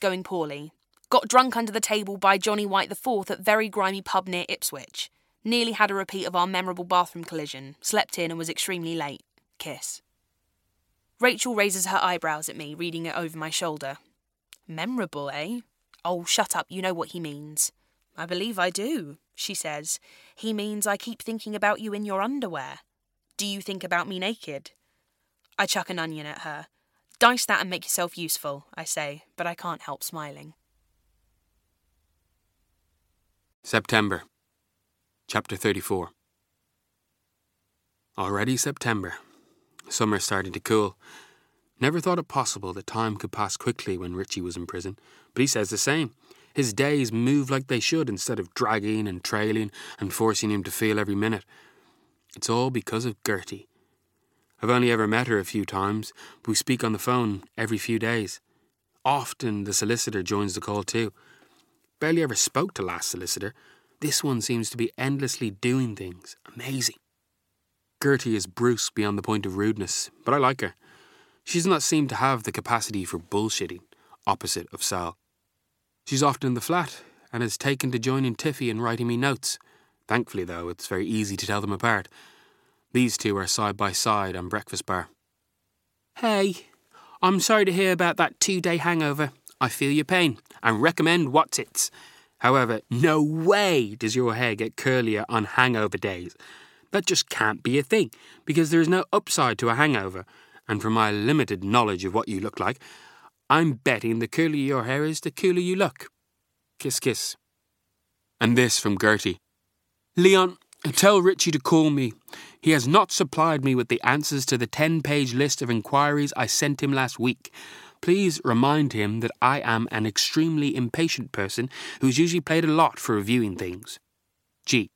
going poorly. Got drunk under the table by Johnny White IV at very grimy pub near Ipswich. Nearly had a repeat of our memorable bathroom collision. Slept in and was extremely late. Kiss. Rachel raises her eyebrows at me, reading it over my shoulder. Memorable, eh? Oh, shut up, you know what he means. I believe I do, she says. He means I keep thinking about you in your underwear. Do you think about me naked? I chuck an onion at her. Dice that and make yourself useful, I say, but I can't help smiling. September. Chapter 34. Already September. Summer's starting to cool. Never thought it possible that time could pass quickly when Richie was in prison, but he says the same. His days move like they should instead of dragging and trailing and forcing him to feel every minute. It's all because of Gertie. I've only ever met her a few times, but we speak on the phone every few days. Often the solicitor joins the call too. Barely ever spoke to last solicitor. This one seems to be endlessly doing things. Amazing. Gertie is Bruce beyond the point of rudeness, but I like her. She does not seem to have the capacity for bullshitting, opposite of Sal. She's often in the flat and has taken to joining Tiffy and writing me notes. Thankfully, though, it's very easy to tell them apart. These two are side by side on breakfast bar. Hey, I'm sorry to hear about that 2-day hangover. I feel your pain and recommend Whatsits. However, no way does your hair get curlier on hangover days. That just can't be a thing, because there is no upside to a hangover, and from my limited knowledge of what you look like, I'm betting the curlier your hair is, the cooler you look. Kiss, kiss. And this from Gertie. Leon, tell Richie to call me. He has not supplied me with the answers to the 10-page list of inquiries I sent him last week. Please remind him that I am an extremely impatient person who's usually played a lot for reviewing things. G.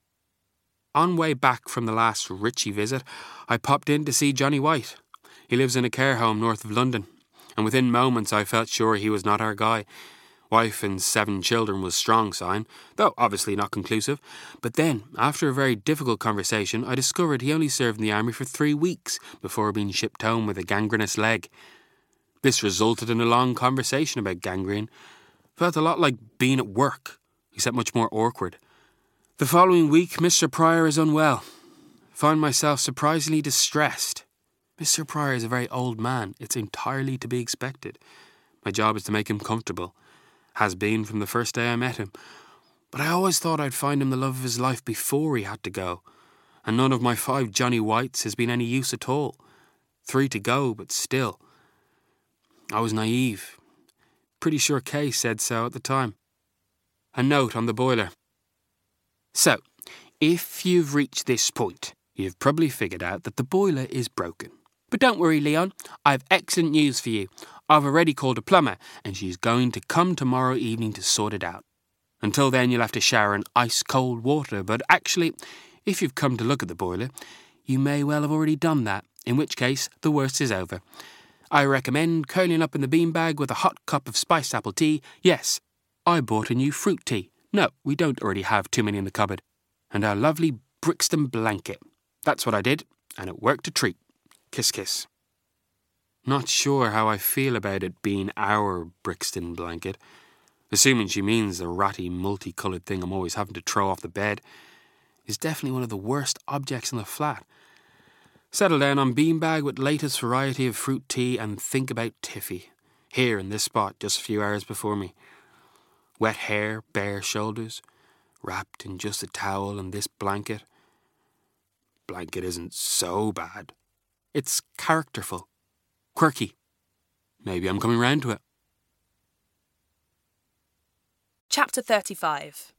On way back from the last Richie visit, I popped in to see Johnny White. He lives in a care home north of London, and within moments I felt sure he was not our guy. Wife and 7 children was strong sign, though obviously not conclusive. But then, after a very difficult conversation, I discovered he only served in the army for 3 weeks before being shipped home with a gangrenous leg. This resulted in a long conversation about gangrene. Felt a lot like being at work, except much more awkward. The following week, Mr. Pryor is unwell. Find myself surprisingly distressed. Mr. Pryor is a very old man. It's entirely to be expected. My job is to make him comfortable. Has been from the first day I met him. But I always thought I'd find him the love of his life before he had to go. And none of my 5 Johnny Whites has been any use at all. 3 to go, but still. I was naive. Pretty sure Kay said so at the time. A note on the boiler. So, if you've reached this point, you've probably figured out that the boiler is broken. But don't worry, Leon, I have excellent news for you. I've already called a plumber, and she's going to come tomorrow evening to sort it out. Until then, you'll have to shower in ice-cold water, but actually, if you've come to look at the boiler, you may well have already done that, in which case, the worst is over. I recommend curling up in the beanbag with a hot cup of spiced apple tea. Yes, I bought a new fruit tea. No, we don't already have too many in the cupboard. And our lovely Brixton blanket. That's what I did, and it worked a treat. Kiss, kiss. Not sure how I feel about it being our Brixton blanket. Assuming she means the ratty, multicoloured thing I'm always having to throw off the bed. Is definitely one of the worst objects in the flat. Settle down on beanbag with latest variety of fruit tea and think about Tiffy. Here in this spot just a few hours before me. Wet hair, bare shoulders. Wrapped in just a towel and this blanket. Blanket isn't so bad. It's characterful. Quirky. Maybe I'm coming round to it. Chapter 35.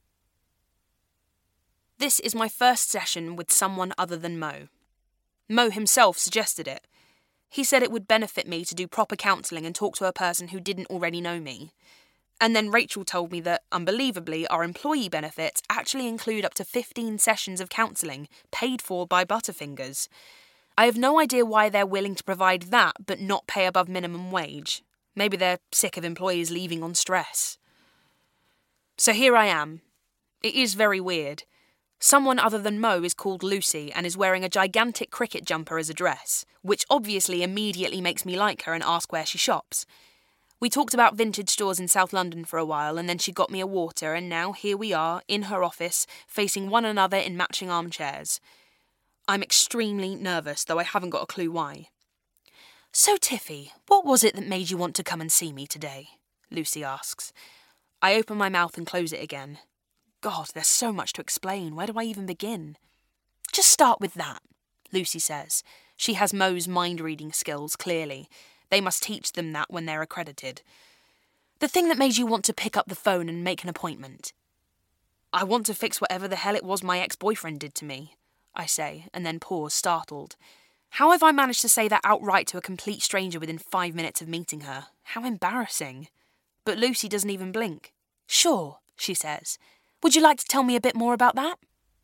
This is my first session with someone other than Mo. Mo himself suggested it. He said it would benefit me to do proper counselling and talk to a person who didn't already know me. And then Rachel told me that, unbelievably, our employee benefits actually include up to 15 sessions of counselling, paid for by Butterfingers. I have no idea why they're willing to provide that but not pay above minimum wage. Maybe they're sick of employees leaving on stress. So here I am. It is very weird. Someone other than Mo is called Lucy and is wearing a gigantic cricket jumper as a dress, which obviously immediately makes me like her and ask where she shops. We talked about vintage stores in South London for a while, and then she got me a water, and now here we are, in her office, facing one another in matching armchairs. I'm extremely nervous, though I haven't got a clue why. "So, Tiffy, what was it that made you want to come and see me today?" Lucy asks. I open my mouth and close it again. God, there's so much to explain. Where do I even begin? "Just start with that," Lucy says. She has Mo's mind-reading skills, clearly. They must teach them that when they're accredited. "The thing that made you want to pick up the phone and make an appointment." "I want to fix whatever the hell it was my ex-boyfriend did to me," I say, and then pause, startled. How have I managed to say that outright to a complete stranger within 5 minutes of meeting her? How embarrassing. But Lucy doesn't even blink. "Sure," she says. "Would you like to tell me a bit more about that?"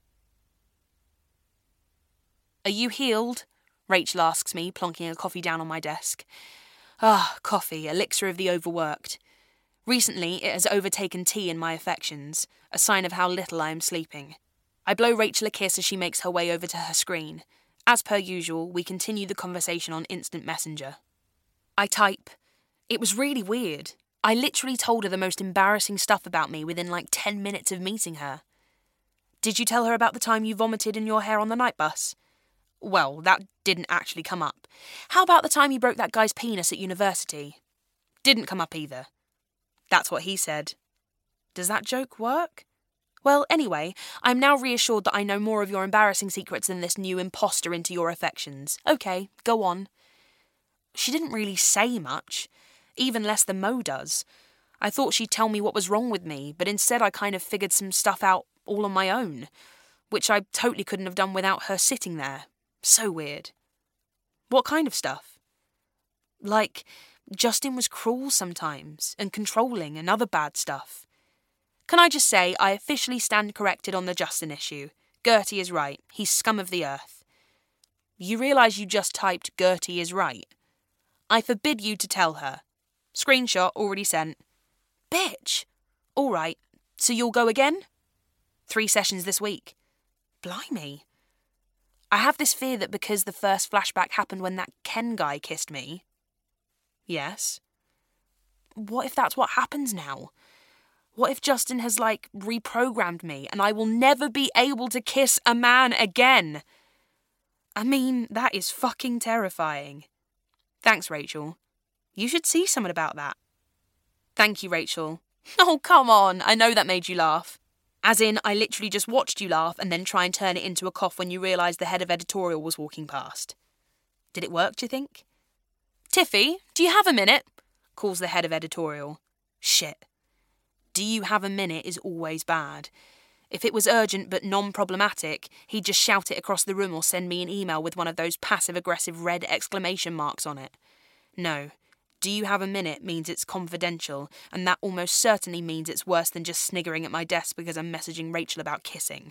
"Are you healed?" Rachel asks me, plonking a coffee down on my desk. Coffee, elixir of the overworked. Recently, it has overtaken tea in my affections, a sign of how little I am sleeping. I blow Rachel a kiss as she makes her way over to her screen. As per usual, we continue the conversation on Instant Messenger. I type. It was really weird. I literally told her the most embarrassing stuff about me within 10 minutes of meeting her. "Did you tell her about the time you vomited in your hair on the night bus?" "Well, that didn't actually come up." "How about the time you broke that guy's penis at university?" "Didn't come up either." That's what he said. Does that joke work? Well, anyway, I'm now reassured that I know more of your embarrassing secrets than this new imposter into your affections. Okay, go on. She didn't really say much, even less than Mo does. I thought she'd tell me what was wrong with me, but instead I kind of figured some stuff out all on my own, which I totally couldn't have done without her sitting there. So weird. What kind of stuff? Justin was cruel sometimes, and controlling, and other bad stuff. Can I just say, I officially stand corrected on the Justin issue. Gertie is right. He's scum of the earth. You realise you just typed Gertie is right? I forbid you to tell her. Screenshot already sent. Bitch! All right, so you'll go again? 3 sessions this week. Blimey. I have this fear that because the first flashback happened when that Ken guy kissed me. Yes. What if that's what happens now? What if Justin has, reprogrammed me and I will never be able to kiss a man again? I mean, that is fucking terrifying. Thanks, Rachel. You should see someone about that. Thank you, Rachel. Oh, come on. I know that made you laugh. As in, I literally just watched you laugh and then try and turn it into a cough when you realised the head of editorial was walking past. Did it work, do you think? Tiffy, do you have a minute? Calls the head of editorial. Shit. Do you have a minute is always bad. If it was urgent but non-problematic, he'd just shout it across the room or send me an email with one of those passive-aggressive red exclamation marks on it. No. Do you have a minute means it's confidential, and that almost certainly means it's worse than just sniggering at my desk because I'm messaging Rachel about kissing.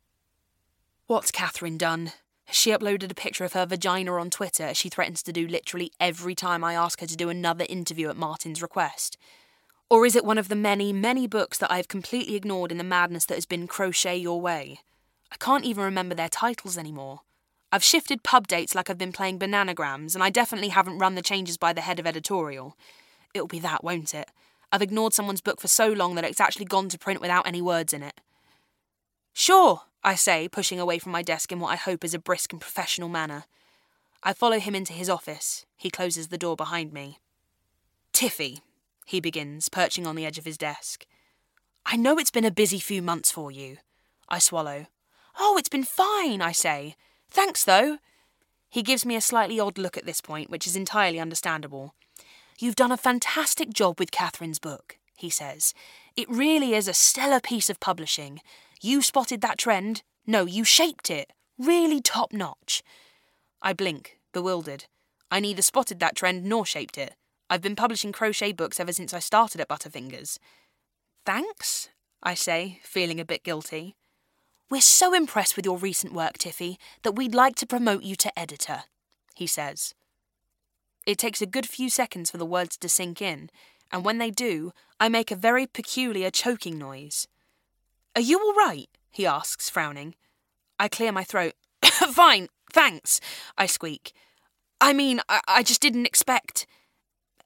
What's Catherine done? Has she uploaded a picture of her vagina on Twitter as she threatens to do literally every time I ask her to do another interview at Martin's request? Or is it one of the many, many books that I've completely ignored in the madness that has been Crochet Your Way? I can't even remember their titles anymore. I've shifted pub dates like I've been playing Bananagrams, and I definitely haven't run the changes by the head of editorial. It'll be that, won't it? I've ignored someone's book for so long that it's actually gone to print without any words in it. Sure, I say, pushing away from my desk in what I hope is a brisk and professional manner. I follow him into his office. He closes the door behind me. Tiffy, he begins, perching on the edge of his desk. I know it's been a busy few months for you. I swallow. Oh, it's been fine, I say. Thanks, though. He gives me a slightly odd look at this point, which is entirely understandable. You've done a fantastic job with Catherine's book, he says. It really is a stellar piece of publishing. You spotted that trend. No, you shaped it. Really top-notch. I blink, bewildered. I neither spotted that trend nor shaped it. I've been publishing crochet books ever since I started at Butterfingers. Thanks, I say, feeling a bit guilty. We're so impressed with your recent work, Tiffy, that we'd like to promote you to editor, he says. It takes a good few seconds for the words to sink in, and when they do, I make a very peculiar choking noise. Are you all right? He asks, frowning. I clear my throat. Fine, thanks, I squeak. I mean, I just didn't expect...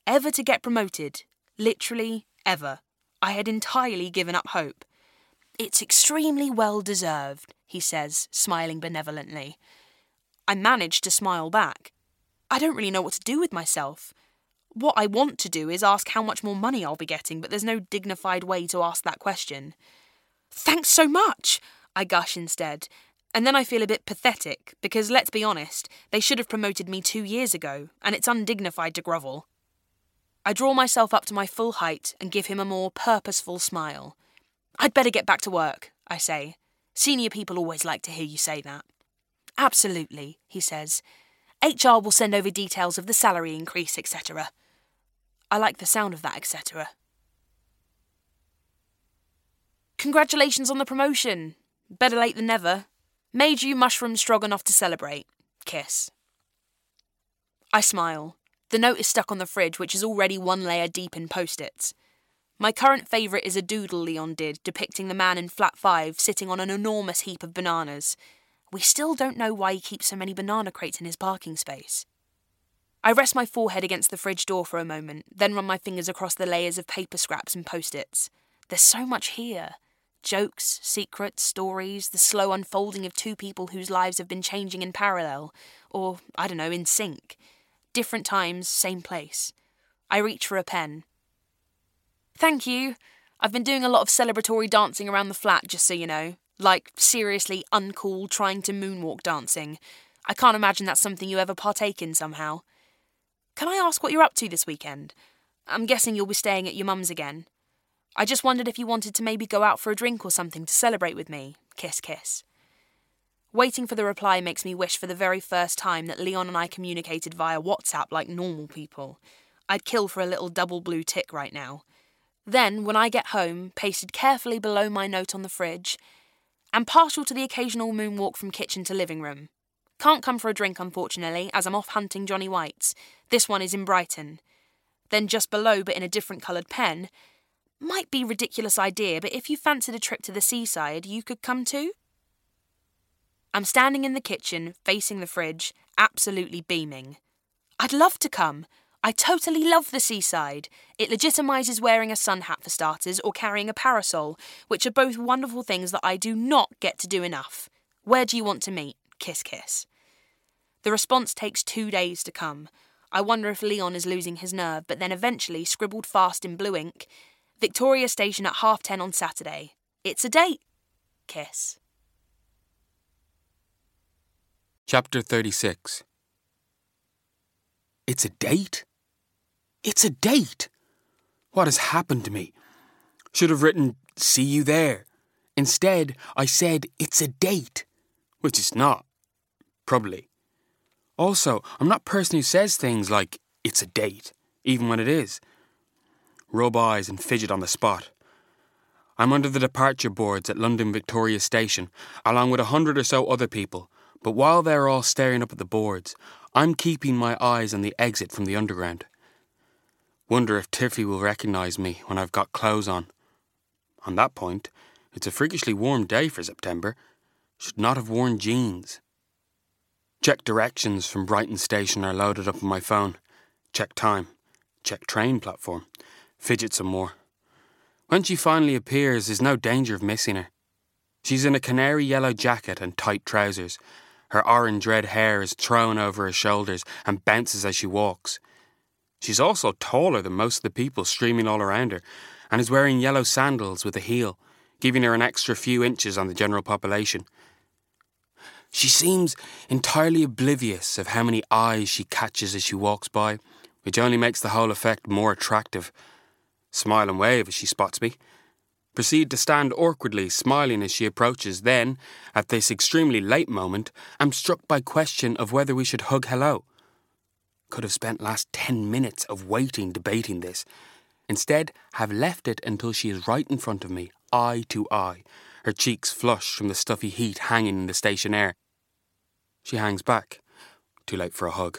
ever to get promoted. Literally ever. I had entirely given up hope. "It's extremely well deserved," he says, smiling benevolently. I managed to smile back. I don't really know what to do with myself. What I want to do is ask how much more money I'll be getting, but there's no dignified way to ask that question. "Thanks so much," I gush instead. And then I feel a bit pathetic, because let's be honest, they should have promoted me 2 years ago, and it's undignified to grovel. I draw myself up to my full height and give him a more purposeful smile. "I'd better get back to work," I say. Senior people always like to hear you say that. "Absolutely," he says. "HR will send over details of the salary increase, etc." I like the sound of that, etc. "Congratulations on the promotion. Better late than never. Made you mushroom stroganoff to celebrate. Kiss." I smile. The note is stuck on the fridge, which is already 1 layer deep in post-its. My current favourite is a doodle Leon did, depicting the man in flat 5 sitting on an enormous heap of bananas. We still don't know why he keeps so many banana crates in his parking space. I rest my forehead against the fridge door for a moment, then run my fingers across the layers of paper scraps and post-its. There's so much here. Jokes, secrets, stories, the slow unfolding of 2 people whose lives have been changing in parallel, or, I don't know, in sync. Different times, same place. I reach for a pen. "Thank you. I've been doing a lot of celebratory dancing around the flat, just so you know. Like, seriously uncool, trying to moonwalk dancing. I can't imagine that's something you ever partake in somehow. Can I ask what you're up to this weekend? I'm guessing you'll be staying at your mum's again. I just wondered if you wanted to maybe go out for a drink or something to celebrate with me. Kiss, kiss." Waiting for the reply makes me wish for the very first time that Leon and I communicated via WhatsApp like normal people. I'd kill for a little double blue tick right now. Then, when I get home, pasted carefully below my note on the fridge, am partial to the occasional moonwalk from kitchen to living room. Can't come for a drink, unfortunately, as I'm off hunting Johnny Whites. This one is in Brighton. Then just below, but in a different coloured pen, might be a ridiculous idea, but if you fancied a trip to the seaside, you could come too? I'm standing in the kitchen, facing the fridge, absolutely beaming. I'd love to come. I totally love the seaside. It legitimises wearing a sun hat for starters, or carrying a parasol, which are both wonderful things that I do not get to do enough. Where do you want to meet? Kiss, kiss. The response takes 2 days to come. I wonder if Leon is losing his nerve, but then eventually, scribbled fast in blue ink, Victoria Station at 10:30 on Saturday. It's a date. Kiss. Chapter 36. It's a date? It's a date! What has happened to me? Should have written, "See you there." Instead, I said, "It's a date," which it's not. Probably. Also, I'm not a person who says things like, "It's a date," even when it is. Rub eyes and fidget on the spot. I'm under the departure boards at London Victoria Station, along with 100 or so other people, but while they're all staring up at the boards, I'm keeping my eyes on the exit from the underground. Wonder if Tiffy will recognise me when I've got clothes on. On that point, it's a freakishly warm day for September. Should not have worn jeans. Check directions from Brighton Station are loaded up on my phone. Check time. Check train platform. Fidget some more. When she finally appears, there's no danger of missing her. She's in a canary yellow jacket and tight trousers. Her orange red hair is thrown over her shoulders and bounces as she walks. She's also taller than most of the people streaming all around her, and is wearing yellow sandals with a heel, giving her an extra few inches on the general population. She seems entirely oblivious of how many eyes she catches as she walks by, which only makes the whole effect more attractive. Smile and wave as she spots me. Proceed to stand awkwardly, smiling as she approaches. Then, at this extremely late moment, I'm struck by question of whether we should hug hello. Could have spent last 10 minutes of waiting debating this. Instead, have left it until she is right in front of me, eye to eye, her cheeks flushed from the stuffy heat hanging in the station air. She hangs back. Too late for a hug.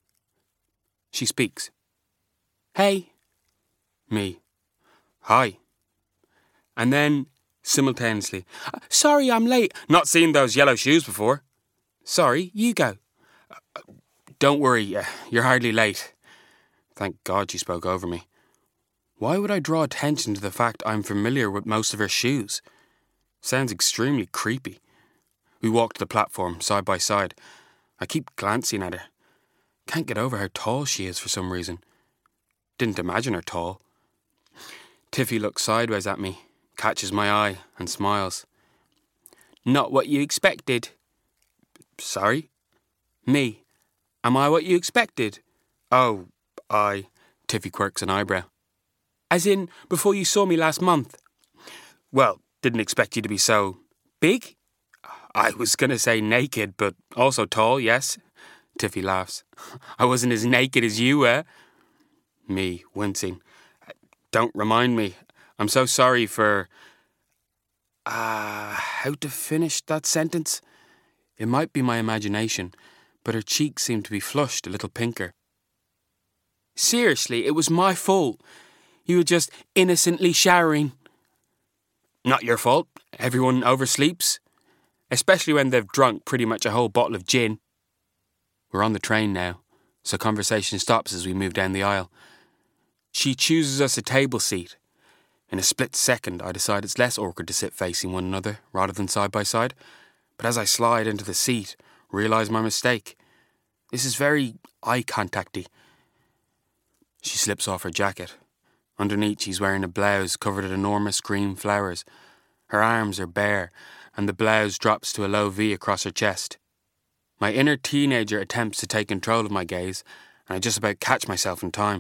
She speaks. "Hey." Me. "Hi." And then, simultaneously, "Sorry, I'm late. Not seen those yellow shoes before." "Sorry, you go." "Don't worry, you're hardly late." Thank God she spoke over me. Why would I draw attention to the fact I'm familiar with most of her shoes? Sounds extremely creepy. We walked to the platform, side by side. I keep glancing at her. Can't get over how tall she is for some reason. Didn't imagine her tall. Tiffy looks sideways at me, catches my eye, and smiles. Not what you expected. Sorry? Me. Am I what you expected? Oh, Tiffy quirks an eyebrow. As in, before you saw me last month? Well, didn't expect you to be so big? I was going to say naked, but also tall, yes. Tiffy laughs. I wasn't as naked as you were. Me, wincing. Don't remind me. I'm so sorry for... how to finish that sentence? It might be my imagination, but her cheeks seemed to be flushed a little pinker. Seriously, it was my fault. You were just innocently showering. Not your fault. Everyone oversleeps. Especially when they've drunk pretty much a whole bottle of gin. We're on the train now, so conversation stops as we move down the aisle. She chooses us a table seat. In a split second, I decide it's less awkward to sit facing one another rather than side by side. But as I slide into the seat, realise my mistake. This is very eye contacty. She slips off her jacket. Underneath, she's wearing a blouse covered in enormous green flowers. Her arms are bare, and the blouse drops to a low V across her chest. My inner teenager attempts to take control of my gaze, and I just about catch myself in time.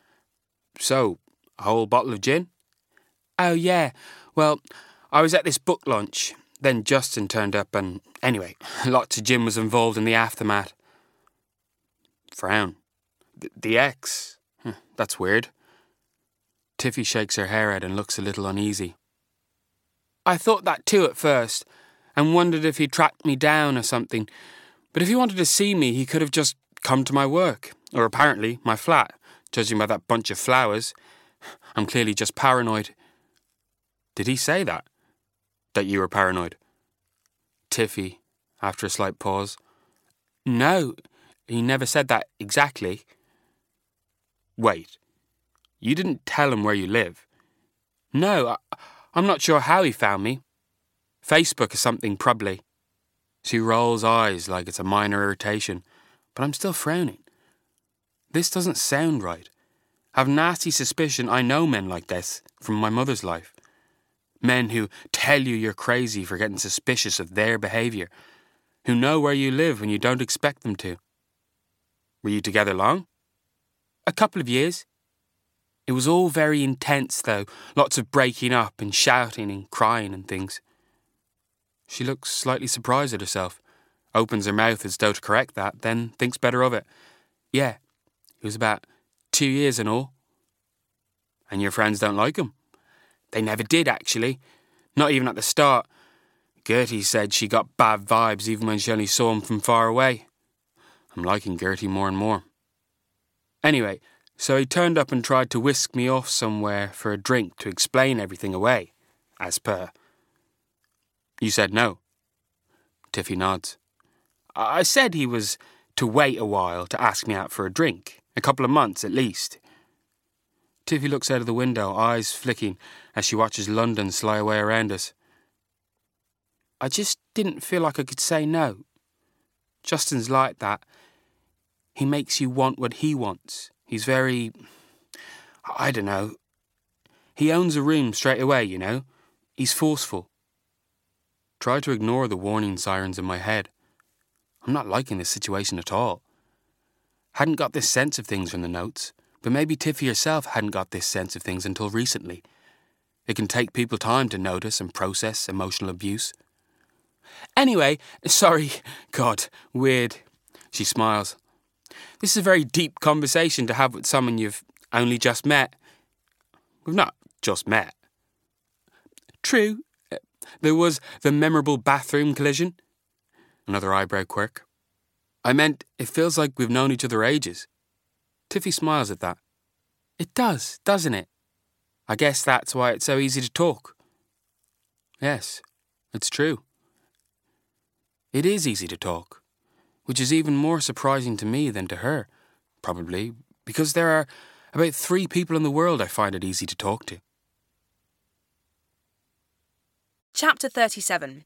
So, a whole bottle of gin? Oh, yeah. Well, I was at this book launch. Then Justin turned up and, anyway, lots of gin was involved in the aftermath. Frown. The ex? That's weird. Tiffy shakes her hair out and looks a little uneasy. I thought that too at first, and wondered if he'd tracked me down or something. But if he wanted to see me, he could have just come to my work, or apparently my flat, judging by that bunch of flowers. I'm clearly just paranoid. Did he say that? That you were paranoid? Tiffy, after a slight pause. No, he never said that exactly. Wait, you didn't tell him where you live? No, I'm not sure how he found me. Facebook or something, probably. She rolls eyes like it's a minor irritation, but I'm still frowning. This doesn't sound right. I've nasty suspicion I know men like this from my mother's life. Men who tell you you're crazy for getting suspicious of their behaviour, who know where you live when you don't expect them to. Were you together long? A couple of years. It was all very intense, though. Lots of breaking up and shouting and crying and things. She looks slightly surprised at herself, opens her mouth as though to correct that, then thinks better of it. Yeah, it was about 2 years and all. And your friends don't like him? They never did, actually. Not even at the start. Gertie said she got bad vibes even when she only saw him from far away. I'm liking Gertie more and more. Anyway, so he turned up and tried to whisk me off somewhere for a drink to explain everything away, as per. You said no. Tiffy nods. I said he was to wait a while to ask me out for a drink, a couple of months at least. Tiffy looks out of the window, eyes flicking, as she watches London slide away around us. I just didn't feel like I could say no. Justin's like that. He makes you want what he wants. He's very... I don't know. He owns a room straight away, you know. He's forceful. Try to ignore the warning sirens in my head. I'm not liking this situation at all. Hadn't got this sense of things from the notes, but maybe Tiffy herself hadn't got this sense of things until recently. It can take people time to notice and process emotional abuse. Anyway, sorry, God, weird. She smiles. This is a very deep conversation to have with someone you've only just met. We've not just met. True. There was the memorable bathroom collision. Another eyebrow quirk. I meant, it feels like we've known each other ages. Tiffy smiles at that. It does, doesn't it? I guess that's why it's so easy to talk. Yes, it's true. It is easy to talk, which is even more surprising to me than to her, probably Because there are about 3 people in the world I find it easy to talk to. Chapter 37.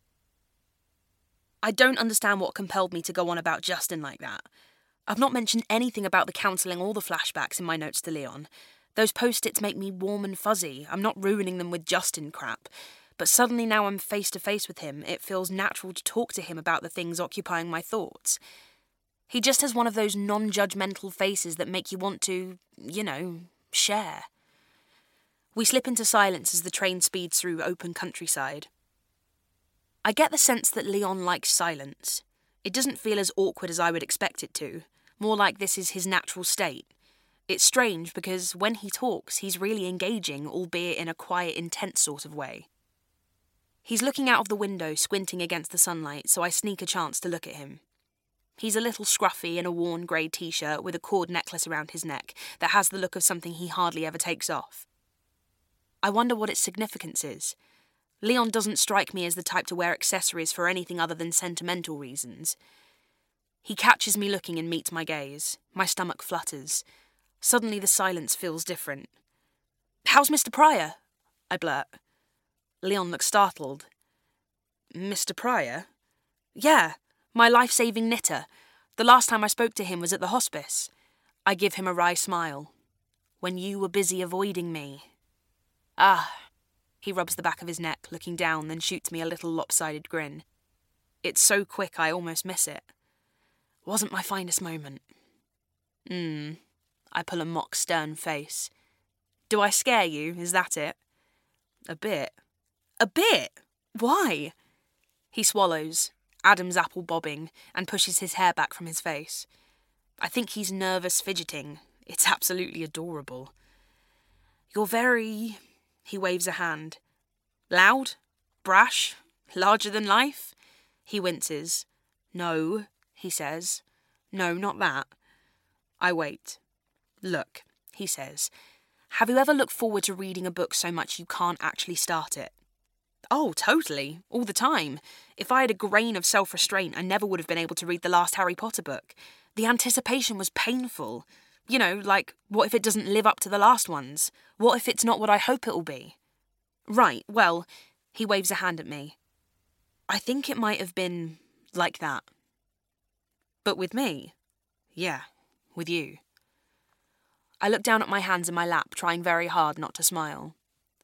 I don't understand what compelled me to go on about Justin like that. I've not mentioned anything about the counselling or the flashbacks in my notes to Leon. Those post-its make me warm and fuzzy. I'm not ruining them with Justin crap. But suddenly now I'm face to face with him, it feels natural to talk to him about the things occupying my thoughts. He just has one of those non-judgmental faces that make you want to, share. We slip into silence as the train speeds through open countryside. I get the sense that Leon likes silence. It doesn't feel as awkward as I would expect it to, more like this is his natural state. It's strange because when he talks, he's really engaging, albeit in a quiet, intense sort of way. He's looking out of the window, squinting against the sunlight, so I sneak a chance to look at him. He's a little scruffy in a worn grey t-shirt with a cord necklace around his neck that has the look of something he hardly ever takes off. I wonder what its significance is. Leon doesn't strike me as the type to wear accessories for anything other than sentimental reasons. He catches me looking and meets my gaze. My stomach flutters. Suddenly the silence feels different. "How's Mr. Pryor?" I blurt. Leon looks startled. "Mr. Pryor?" "Yeah, my life-saving knitter. The last time I spoke to him was at the hospice." I give him a wry smile. "When you were busy avoiding me." "Ah." He rubs the back of his neck, looking down, then shoots me a little lopsided grin. It's so quick I almost miss it. Wasn't my finest moment. I pull a mock stern face. "Do I scare you? Is that it?" "A bit." "A bit? Why?" He swallows, Adam's apple bobbing, and pushes his hair back from his face. I think he's nervous fidgeting. It's absolutely adorable. "You're very..." He waves a hand. "Loud? Brash? Larger than life?" He winces. "No," he says. "No, not that." I wait. "Look," he says. "Have you ever looked forward to reading a book so much you can't actually start it?" "Oh, totally. All the time. If I had a grain of self-restraint, I never would have been able to read the last Harry Potter book. The anticipation was painful. Like, what if it doesn't live up to the last ones? What if it's not what I hope it'll be?" "Right, well," he waves a hand at me. "I think it might have been like that. But with me? Yeah, with you." I look down at my hands in my lap, trying very hard not to smile.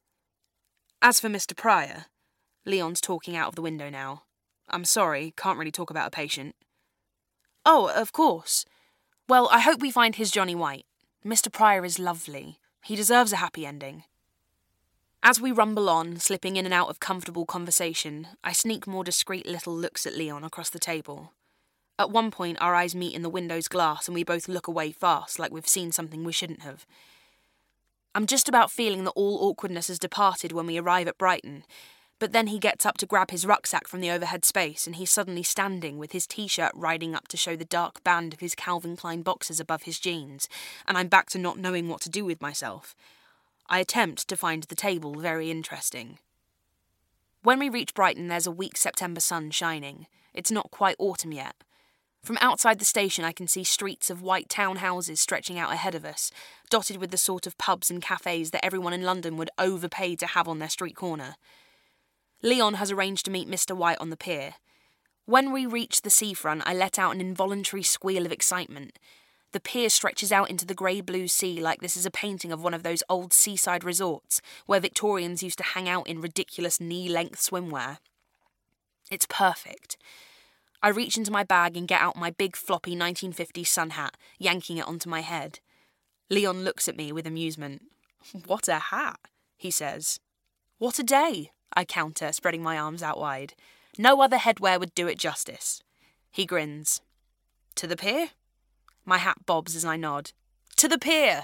"As for Mr. Pryor," Leon's talking out of the window now. "I'm sorry, can't really talk about a patient." "Oh, of course. Well, I hope we find his Johnny White. Mr. Pryor is lovely. He deserves a happy ending." As we rumble on, slipping in and out of comfortable conversation, I sneak more discreet little looks at Leon across the table. At one point, our eyes meet in the window's glass and we both look away fast, like we've seen something we shouldn't have. I'm just about feeling that all awkwardness has departed when we arrive at Brighton, but then he gets up to grab his rucksack from the overhead space and he's suddenly standing with his t-shirt riding up to show the dark band of his Calvin Klein boxers above his jeans, and I'm back to not knowing what to do with myself. I attempt to find the table very interesting. When we reach Brighton, there's a weak September sun shining. It's not quite autumn yet. From outside the station, I can see streets of white townhouses stretching out ahead of us, dotted with the sort of pubs and cafes that everyone in London would overpay to have on their street corner. Leon has arranged to meet Mr. White on the pier. When we reach the seafront, I let out an involuntary squeal of excitement. The pier stretches out into the grey-blue sea like this is a painting of one of those old seaside resorts where Victorians used to hang out in ridiculous knee-length swimwear. It's perfect. I reach into my bag and get out my big floppy 1950s sun hat, yanking it onto my head. Leon looks at me with amusement. "What a hat," he says. "What a day," I counter, spreading my arms out wide. "No other headwear would do it justice." He grins. "To the pier?" My hat bobs as I nod. "To the pier!"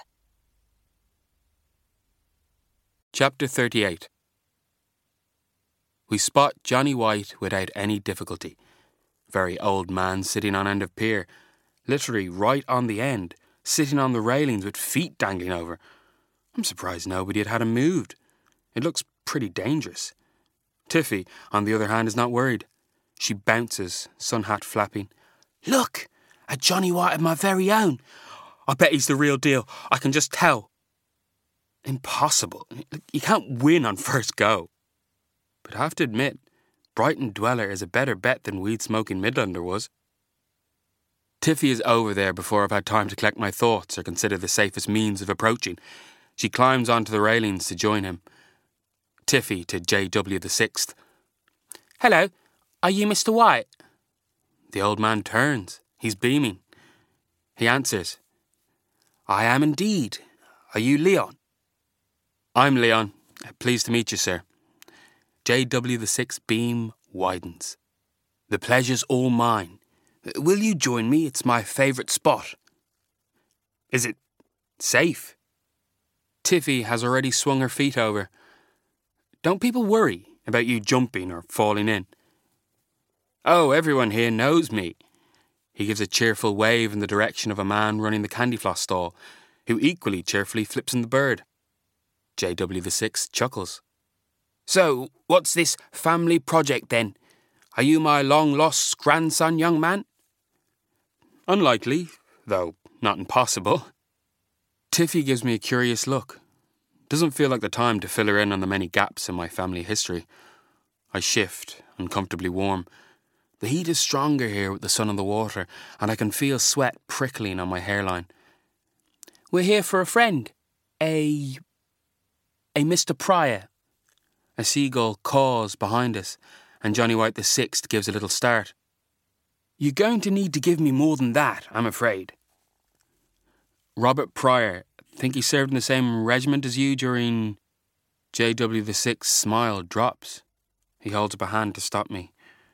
Chapter 38. We spot Johnny White without any difficulty. Very old man sitting on end of pier, literally right on the end, sitting on the railings with feet dangling over. I'm surprised nobody had him moved. It looks pretty dangerous. Tiffy, on the other hand, is not worried. She bounces, sun hat flapping. "Look! A Johnny White of my very own. I bet he's the real deal. I can just tell. Impossible. You can't win on first go. But I have to admit, Brighton Dweller is a better bet than weed-smoking Midlander was. Tiffy is over there before I've had time to collect my thoughts or consider the safest means of approaching. She climbs onto the railings to join him. Tiffy to J.W. the Sixth. Hello, are you Mr. White? The old man turns. He's beaming. He answers, I am indeed. Are you Leon? I'm Leon. Pleased to meet you, sir. J.W. the Sixth beam widens. The pleasure's all mine. Will you join me? It's my favourite spot. Is it safe? Tiffy has already swung her feet over. Don't people worry about you jumping or falling in? Oh, everyone here knows me. He gives a cheerful wave in the direction of a man running the candy floss stall, who equally cheerfully flips in the bird. J.W. the Sixth chuckles. So, what's this family project then? Are you my long-lost grandson, young man? Unlikely, though not impossible. Tiffy gives me a curious look. Doesn't feel like the time to fill her in on the many gaps in my family history. I shift, uncomfortably warm. The heat is stronger here with the sun on the water, and I can feel sweat prickling on my hairline. We're here for a friend. A Mr. Pryor. A seagull caws behind us, and Johnny White the Sixth gives a little start. You're going to need to give me more than that, I'm afraid. Robert Pryor. Think he served in the same regiment as you during... J.W. the Sixth's smile drops. He holds up a hand to stop me.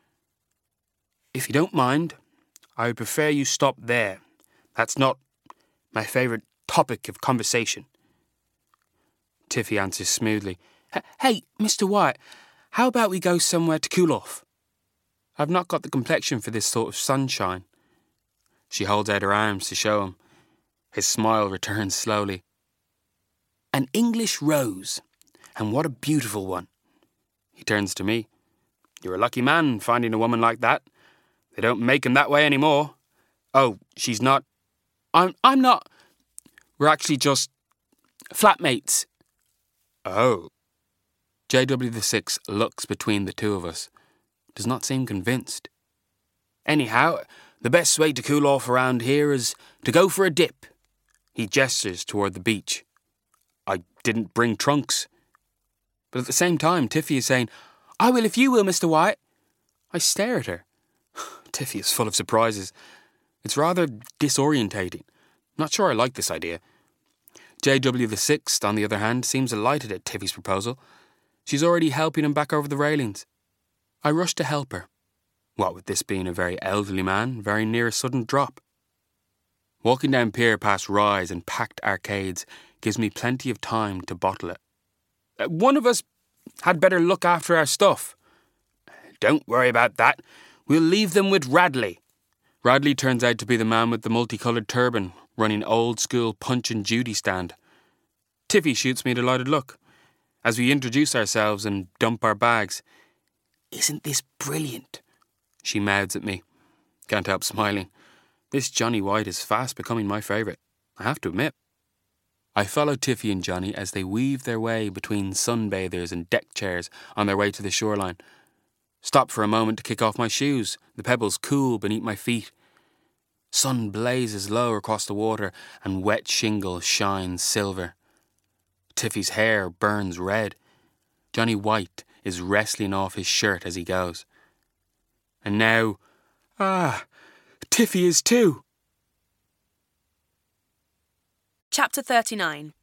If you don't mind, I would prefer you stop there. That's not my favourite topic of conversation. Tiffy answers smoothly. Hey, Mr. White, how about we go somewhere to cool off? I've not got the complexion for this sort of sunshine. She holds out her arms to show him. His smile returns slowly. An English rose, and what a beautiful one. He turns to me. You're a lucky man finding a woman like that. They don't make 'em that way anymore. Oh, she's not... I'm not... We're actually just... flatmates. Oh. J.W. the Sixth looks between the two of us. Does not seem convinced. Anyhow, the best way to cool off around here is to go for a dip. He gestures toward the beach. I didn't bring trunks. But at the same time, Tiffy is saying, I will if you will, Mr. White. I stare at her. Tiffy is full of surprises. It's rather disorientating. Not sure I like this idea. J.W. the Sixth, on the other hand, seems delighted at Tiffy's proposal. She's already helping him back over the railings. I rush to help her. What with this being a very elderly man, very near a sudden drop. Walking down pier past Rise and packed arcades gives me plenty of time to bottle it. One of us had better look after our stuff. Don't worry about that. We'll leave them with Radley. Radley turns out to be the man with the multicoloured turban, running old-school Punch and Judy stand. Tiffy shoots me a delighted look as we introduce ourselves and dump our bags. Isn't this brilliant? She mouths at me. Can't help smiling. This Johnny White is fast becoming my favourite, I have to admit. I follow Tiffy and Johnny as they weave their way between sunbathers and deck chairs on their way to the shoreline. Stop for a moment to kick off my shoes, the pebbles cool beneath my feet. Sun blazes low across the water and wet shingle shines silver. Tiffy's hair burns red. Johnny White is wrestling off his shirt as he goes. And now, Tiffy is too. Chapter 39.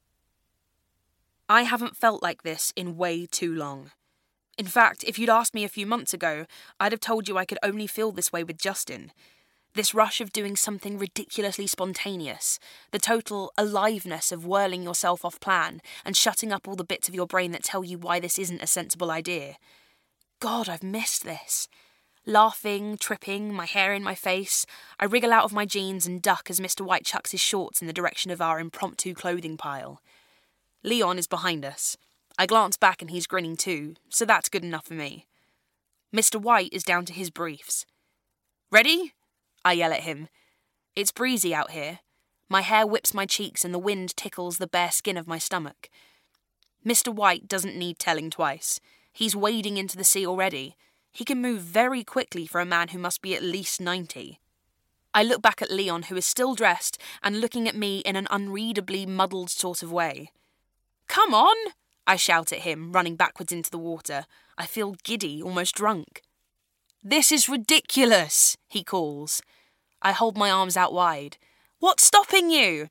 I haven't felt like this in way too long. In fact, if you'd asked me a few months ago, I'd have told you I could only feel this way with Justin. This rush of doing something ridiculously spontaneous, the total aliveness of whirling yourself off plan and shutting up all the bits of your brain that tell you why this isn't a sensible idea. God, I've missed this. Laughing, tripping, my hair in my face, I wriggle out of my jeans and duck as Mr. White chucks his shorts in the direction of our impromptu clothing pile. Leon is behind us. I glance back and he's grinning too, so that's good enough for me. Mr. White is down to his briefs. Ready? I yell at him. It's breezy out here. My hair whips my cheeks and the wind tickles the bare skin of my stomach. Mr. White doesn't need telling twice. He's wading into the sea already. He can move very quickly for a man who must be at least 90. I look back at Leon, who is still dressed and looking at me in an unreadably muddled sort of way. "Come on!" I shout at him, running backwards into the water. I feel giddy, almost drunk. "This is ridiculous," he calls. I hold my arms out wide. "What's stopping you?"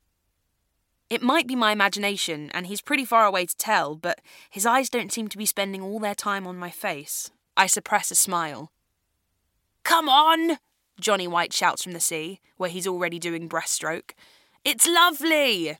It might be my imagination, and he's pretty far away to tell, but his eyes don't seem to be spending all their time on my face. I suppress a smile. "Come on!" Johnny White shouts from the sea, where he's already doing breaststroke. "It's lovely!"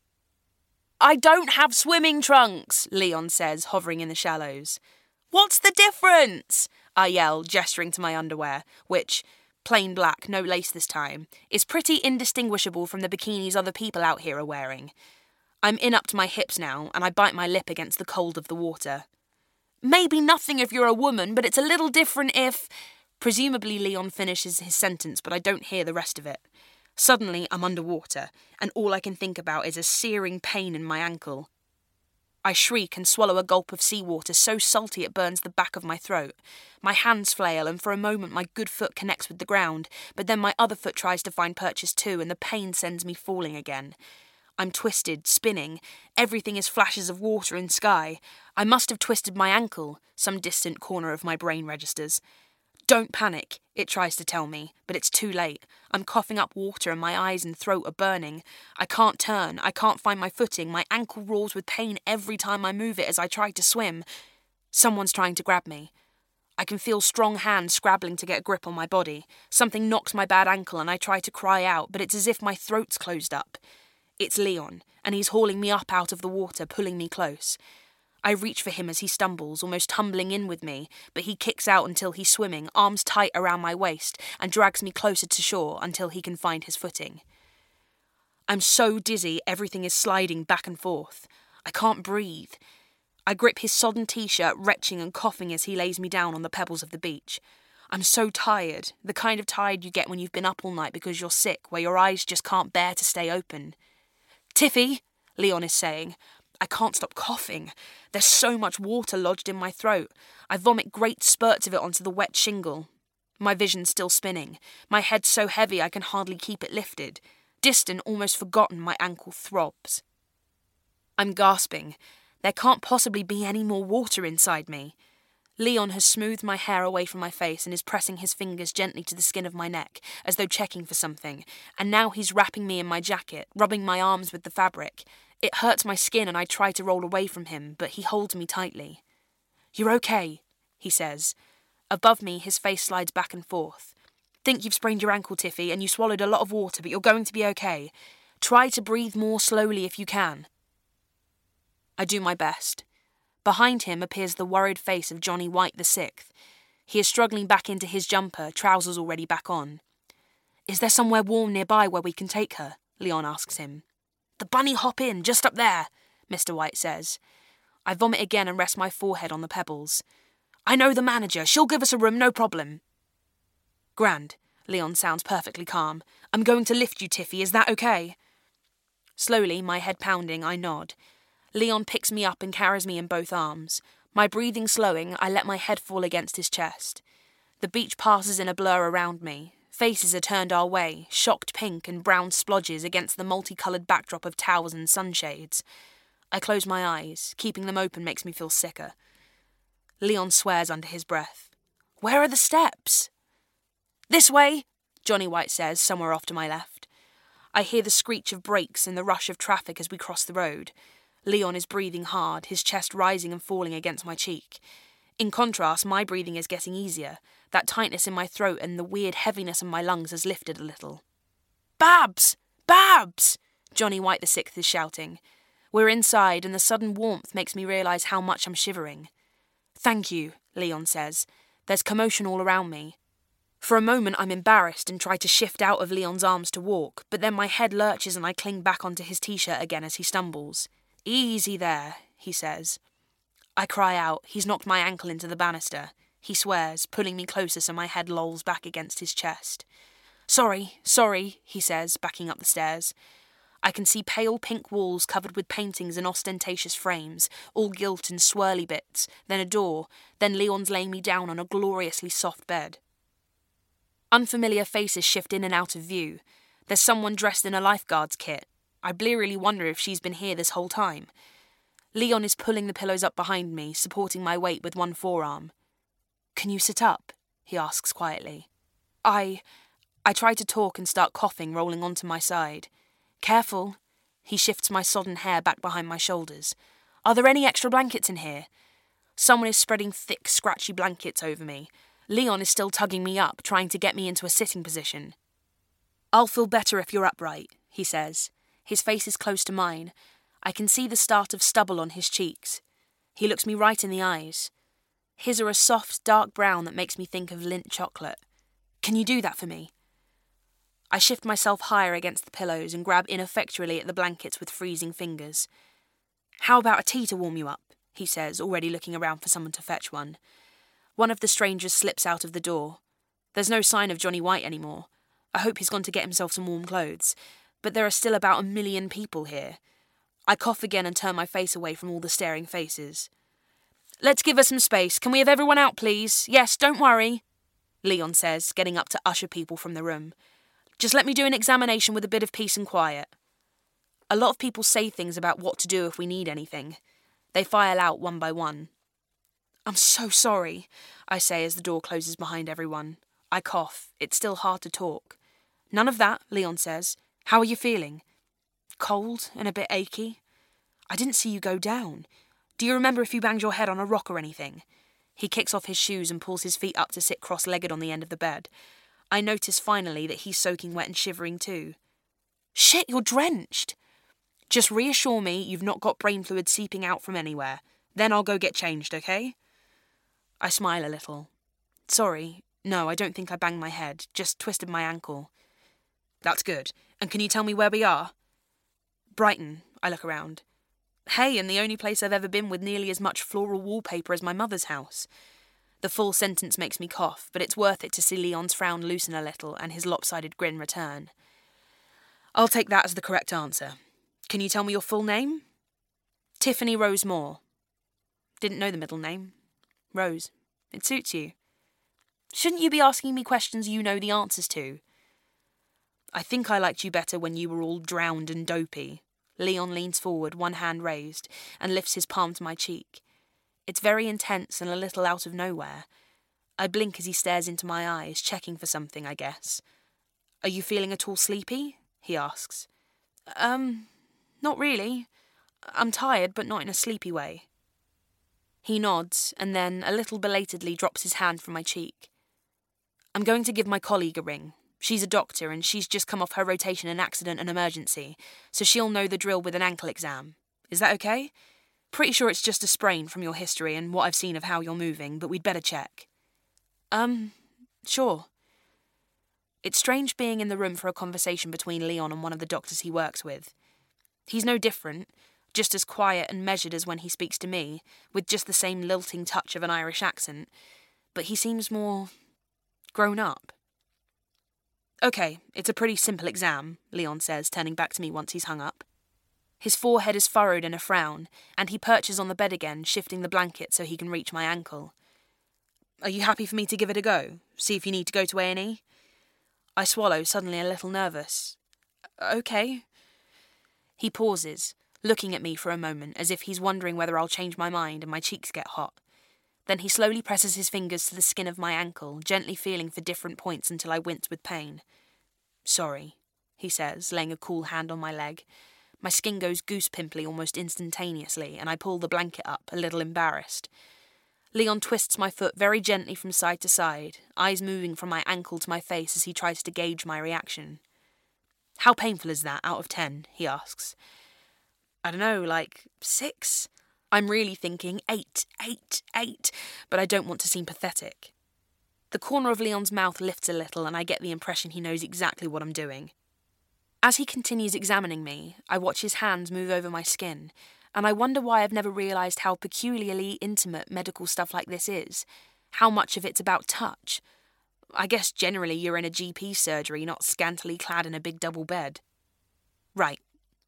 "I don't have swimming trunks," Leon says, hovering in the shallows. "What's the difference?" I yell, gesturing to my underwear, which, plain black, no lace this time, is pretty indistinguishable from the bikinis other people out here are wearing. I'm in up to my hips now, and I bite my lip against the cold of the water. "Maybe nothing if you're a woman, but it's a little different if..." Presumably Leon finishes his sentence, but I don't hear the rest of it. Suddenly, I'm underwater, and all I can think about is a searing pain in my ankle. I shriek and swallow a gulp of seawater so salty it burns the back of my throat. My hands flail, and for a moment my good foot connects with the ground, but then my other foot tries to find purchase too, and the pain sends me falling again. I'm twisted, spinning. Everything is flashes of water and sky. I must have twisted my ankle, some distant corner of my brain registers. "Don't panic," it tries to tell me, but it's too late. I'm coughing up water and my eyes and throat are burning. I can't turn, I can't find my footing, my ankle roars with pain every time I move it as I try to swim. Someone's trying to grab me. I can feel strong hands scrabbling to get a grip on my body. Something knocks my bad ankle and I try to cry out, but it's as if my throat's closed up. It's Leon, and he's hauling me up out of the water, pulling me close. I reach for him as he stumbles, almost tumbling in with me, but he kicks out until he's swimming, arms tight around my waist, and drags me closer to shore until he can find his footing. I'm so dizzy, everything is sliding back and forth. I can't breathe. I grip his sodden t-shirt, retching and coughing as he lays me down on the pebbles of the beach. I'm so tired, the kind of tired you get when you've been up all night because you're sick, where your eyes just can't bear to stay open. "Tiffy," Leon is saying. I can't stop coughing. There's so much water lodged in my throat. I vomit great spurts of it onto the wet shingle. My vision's still spinning. My head's so heavy I can hardly keep it lifted. Distant, almost forgotten, my ankle throbs. I'm gasping. There can't possibly be any more water inside me. Leon has smoothed my hair away from my face and is pressing his fingers gently to the skin of my neck, as though checking for something, and now he's wrapping me in my jacket, rubbing my arms with the fabric. It hurts my skin and I try to roll away from him, but he holds me tightly. "You're okay," he says. Above me, his face slides back and forth. "Think you've sprained your ankle, Tiffy, and you swallowed a lot of water, but you're going to be okay. Try to breathe more slowly if you can." I do my best. Behind him appears the worried face of Johnny White VI. He is struggling back into his jumper, trousers already back on. "Is there somewhere warm nearby where we can take her?" Leon asks him. "The Bunny Hop Inn, just up there," Mr. White says. I vomit again and rest my forehead on the pebbles. "I know the manager. She'll give us a room, no problem." "Grand." Leon sounds perfectly calm. "I'm going to lift you, Tiffy. Is that okay?" Slowly, my head pounding, I nod. Leon picks me up and carries me in both arms. My breathing slowing, I let my head fall against his chest. The beach passes in a blur around me. Faces are turned our way, shocked pink and brown splodges against the multicoloured backdrop of towels and sunshades. I close my eyes. Keeping them open makes me feel sicker. Leon swears under his breath. "Where are the steps?" "This way," Johnny White says, somewhere off to my left. I hear the screech of brakes and the rush of traffic as we cross the road. Leon is breathing hard, his chest rising and falling against my cheek. In contrast, my breathing is getting easier. That tightness in my throat and the weird heaviness in my lungs has lifted a little. "Babs! Babs!" Johnny White VI is shouting. We're inside, and the sudden warmth makes me realise how much I'm shivering. "Thank you," Leon says. There's commotion all around me. For a moment I'm embarrassed and try to shift out of Leon's arms to walk, but then my head lurches and I cling back onto his t-shirt again as he stumbles. "Easy there," he says. I cry out. He's knocked my ankle into the banister. He swears, pulling me closer so my head lolls back against his chest. Sorry, he says, backing up the stairs. I can see pale pink walls covered with paintings and ostentatious frames, all gilt and swirly bits, then a door, then Leon's laying me down on a gloriously soft bed. Unfamiliar faces shift in and out of view. There's someone dressed in a lifeguard's kit. I blearily wonder if she's been here this whole time. Leon is pulling the pillows up behind me, supporting my weight with one forearm. "Can you sit up?" he asks quietly. I try to talk and start coughing, rolling onto my side. "Careful." He shifts my sodden hair back behind my shoulders. "Are there any extra blankets in here?" Someone is spreading thick, scratchy blankets over me. Leon is still tugging me up, trying to get me into a sitting position. "I'll feel better if you're upright," he says. His face is close to mine. I can see the start of stubble on his cheeks. He looks me right in the eyes. His are a soft, dark brown that makes me think of Lindt chocolate. "Can you do that for me?" I shift myself higher against the pillows and grab ineffectually at the blankets with freezing fingers. "How about a tea to warm you up?" he says, already looking around for someone to fetch one. One of the strangers slips out of the door. There's no sign of Johnny White anymore. I hope he's gone to get himself some warm clothes. But there are still about 1 million people here. I cough again and turn my face away from all the staring faces. "Let's give her some space. Can we have everyone out, please? Yes, don't worry," Leon says, getting up to usher people from the room. "Just let me do an examination with a bit of peace and quiet." A lot of people say things about what to do if we need anything. They file out one by one. "I'm so sorry," I say as the door closes behind everyone. I cough. It's still hard to talk. "None of that," Leon says. "How are you feeling?" "Cold and a bit achy." "I didn't see you go down. Do you remember if you banged your head on a rock or anything?" He kicks off his shoes and pulls his feet up to sit cross-legged on the end of the bed. I notice finally that he's soaking wet and shivering too. "Shit, you're drenched." "Just reassure me you've not got brain fluid seeping out from anywhere. Then I'll go get changed, okay?" I smile a little. "Sorry. No, I don't think I banged my head. Just twisted my ankle." "That's good. And can you tell me where we are?" "Brighton." I look around. "Hey, and the only place I've ever been with nearly as much floral wallpaper as my mother's house." The full sentence makes me cough, but it's worth it to see Leon's frown loosen a little and his lopsided grin return. "I'll take that as the correct answer. Can you tell me your full name?" "Tiffany Rose Moore." "Didn't know the middle name. Rose. It suits you." "Shouldn't you be asking me questions you know the answers to?" "I think I liked you better when you were all drowned and dopey." Leon leans forward, one hand raised, and lifts his palm to my cheek. It's very intense and a little out of nowhere. I blink as he stares into my eyes, checking for something, I guess. "Are you feeling at all sleepy?" he asks. Not really. I'm tired, but not in a sleepy way." He nods, and then, a little belatedly, drops his hand from my cheek. "I'm going to give my colleague a ring. She's a doctor, and she's just come off her rotation in accident and emergency, so she'll know the drill with an ankle exam. Is that okay? Pretty sure it's just a sprain from your history and what I've seen of how you're moving, but we'd better check." Sure." It's strange being in the room for a conversation between Leon and one of the doctors he works with. He's no different, just as quiet and measured as when he speaks to me, with just the same lilting touch of an Irish accent, but he seems more grown up. "Okay, it's a pretty simple exam," Leon says, turning back to me once he's hung up. His forehead is furrowed in a frown, and he perches on the bed again, shifting the blanket so he can reach my ankle. "Are you happy for me to give it a go? See if you need to go to A&E?" I swallow, suddenly a little nervous. "Okay." He pauses, looking at me for a moment as if he's wondering whether I'll change my mind, and my cheeks get hot. Then he slowly presses his fingers to the skin of my ankle, gently feeling for different points until I wince with pain. "Sorry," he says, laying a cool hand on my leg. My skin goes goose-pimply almost instantaneously, and I pull the blanket up, a little embarrassed. Leon twists my foot very gently from side to side, eyes moving from my ankle to my face as he tries to gauge my reaction. "How painful is that, out of 10? He asks. "I don't know, like 6? I'm really thinking 8, but I don't want to seem pathetic." The corner of Leon's mouth lifts a little, and I get the impression he knows exactly what I'm doing. As he continues examining me, I watch his hands move over my skin, and I wonder why I've never realised how peculiarly intimate medical stuff like this is, how much of it's about touch. I guess generally you're in a GP surgery, not scantily clad in a big double bed. "Right,"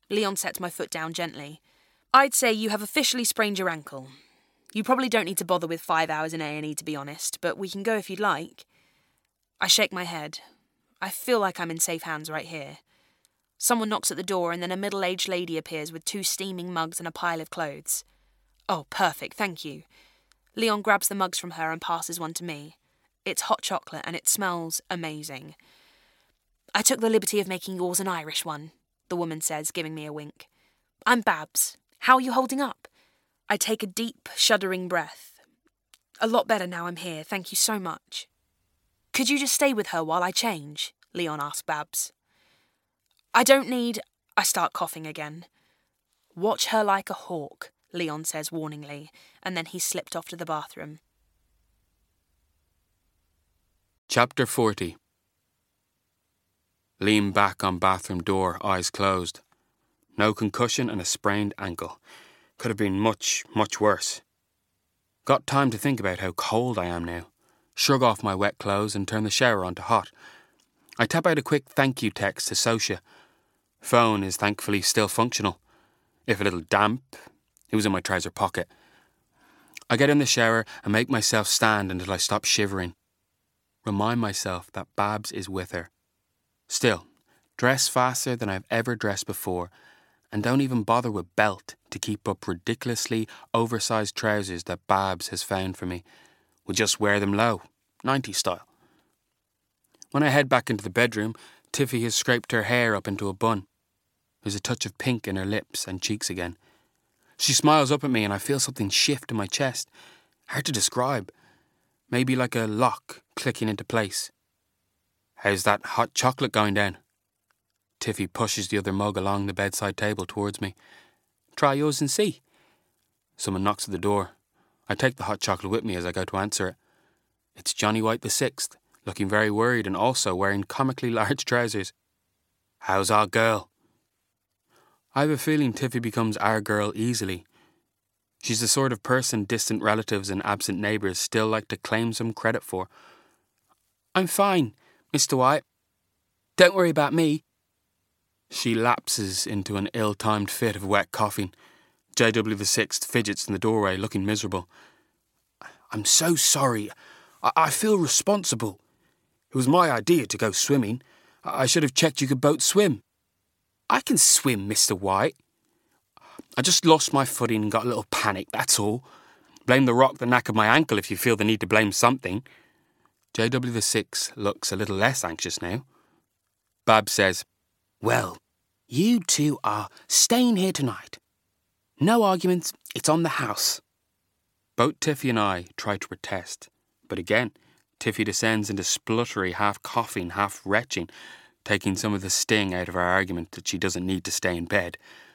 Leon sets my foot down gently. I'd say you have officially sprained your ankle. You probably don't need to bother with 5 hours in A&E, to be honest, but we can go if you'd like. I shake my head. I feel like I'm in safe hands right here. Someone knocks at the door and then a middle-aged lady appears with 2 steaming mugs and a pile of clothes. Oh, perfect, thank you. Leon grabs the mugs from her and passes one to me. It's hot chocolate and it smells amazing. I took the liberty of making yours an Irish one, the woman says, giving me a wink. I'm Babs. How are you holding up? I take a deep, shuddering breath. A lot better now I'm here, thank you so much. Could you just stay with her while I change? Leon asks Babs. I don't need... I start coughing again. Watch her like a hawk, Leon says warningly, and then he slipped off to the bathroom. Chapter 40. Lean back on bathroom door, eyes closed. No concussion and a sprained ankle. Could have been much, much worse. Got time to think about how cold I am now. Shrug off my wet clothes and turn the shower on to hot. I tap out a quick thank you text to Socia. Phone is thankfully still functional. If a little damp, it was in my trouser pocket. I get in the shower and make myself stand until I stop shivering. Remind myself that Babs is with her. Still, dress faster than I've ever dressed before, and don't even bother with belt to keep up ridiculously oversized trousers that Babs has found for me. We'll just wear them low, 90s style. When I head back into the bedroom, Tiffy has scraped her hair up into a bun. There's a touch of pink in her lips and cheeks again. She smiles up at me and I feel something shift in my chest. Hard to describe. Maybe like a lock clicking into place. How's that hot chocolate going down? Tiffy pushes the other mug along the bedside table towards me. Try yours and see. Someone knocks at the door. I take the hot chocolate with me as I go to answer it. It's Johnny White the Sixth, looking very worried and also wearing comically large trousers. How's our girl? I have a feeling Tiffy becomes our girl easily. She's the sort of person distant relatives and absent neighbours still like to claim some credit for. I'm fine, Mr. White. Don't worry about me. She lapses into an ill-timed fit of wet coughing. JW the Sixth fidgets in the doorway, looking miserable. I'm so sorry. I feel responsible. It was my idea to go swimming. I should have checked you could both swim. I can swim, Mr. White. I just lost my footing and got a little panic, that's all. Blame the rock that knackered my ankle if you feel the need to blame something. JW the Sixth looks a little less anxious now. Babs says, Well, you two are staying here tonight. No arguments, it's on the house. Both Tiffy and I try to protest, but again, Tiffy descends into spluttery, half coughing, half retching, taking some of the sting out of our argument that she doesn't need to stay in bed.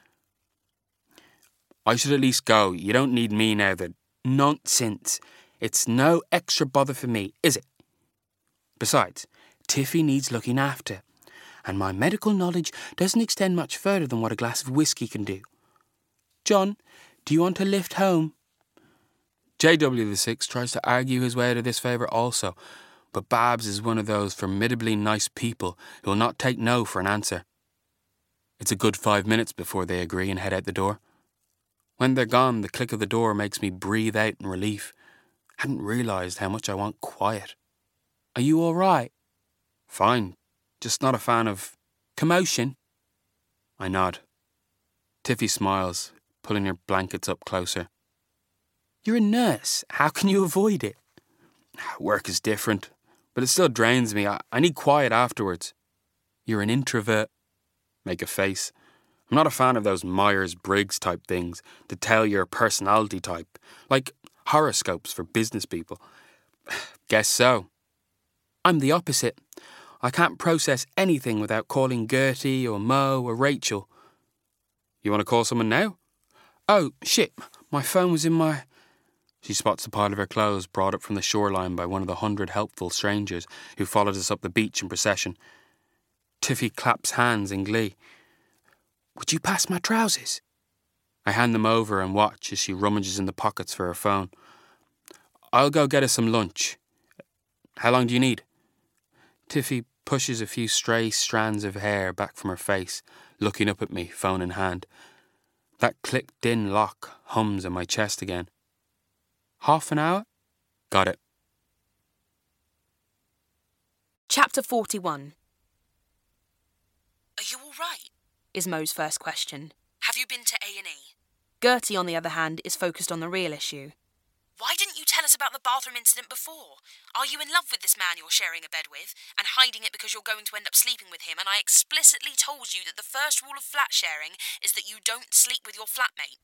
I should at least go. You don't need me now. That nonsense. It's no extra bother for me, is it? Besides, Tiffy needs looking after, and my medical knowledge doesn't extend much further than what a glass of whiskey can do. John, do you want a lift home? JW the Sixth tries to argue his way out of this favour also, but Babs is one of those formidably nice people who will not take no for an answer. It's a good 5 minutes before they agree and head out the door. When they're gone, the click of the door makes me breathe out in relief. Hadn't realised how much I want quiet. Are you all right? Fine, just not a fan of commotion. I nod. Tiffy smiles, pulling her blankets up closer. You're a nurse. How can you avoid it? Work is different, but it still drains me. I need quiet afterwards. You're an introvert. Make a face. I'm not a fan of those Myers-Briggs type things that tell your personality type, like horoscopes for business people. Guess so. I'm the opposite. I can't process anything without calling Gertie or Mo or Rachel. You want to call someone now? Oh, shit, my phone was in my... She spots the pile of her clothes brought up from the shoreline by one of the 100 helpful strangers who followed us up the beach in procession. Tiffy claps hands in glee. Would you pass my trousers? I hand them over and watch as she rummages in the pockets for her phone. I'll go get us some lunch. How long do you need? Tiffy, pushes a few stray strands of hair back from her face, looking up at me, phone in hand. That clicked-in lock hums in my chest again. 1/2 an hour? Got it. Chapter 41. Are you all right? Is Mo's first question. Have you been to A&E? Gertie, on the other hand, is focused on the real issue. Why didn't you tell us about the bathroom incident before? Are you in love with this man you're sharing a bed with and hiding it because you're going to end up sleeping with him, and I explicitly told you that the first rule of flat sharing is that you don't sleep with your flatmate?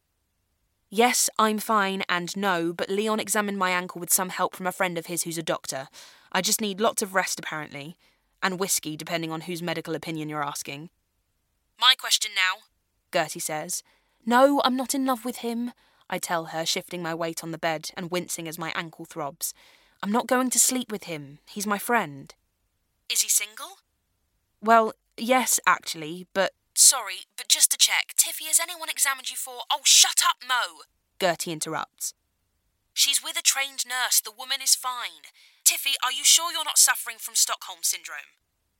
Yes, I'm fine, and no, but Leon examined my ankle with some help from a friend of his who's a doctor. I just need lots of rest, apparently. And whiskey, depending on whose medical opinion you're asking. My question now, Gertie says. No, I'm not in love with him, I tell her, shifting my weight on the bed and wincing as my ankle throbs. I'm not going to sleep with him. He's my friend. Is he single? Well, yes, actually, but... Sorry, but just to check, Tiffy, has anyone examined you for... Oh, shut up, Mo! Gertie interrupts. She's with a trained nurse. The woman is fine. Tiffy, are you sure you're not suffering from Stockholm Syndrome?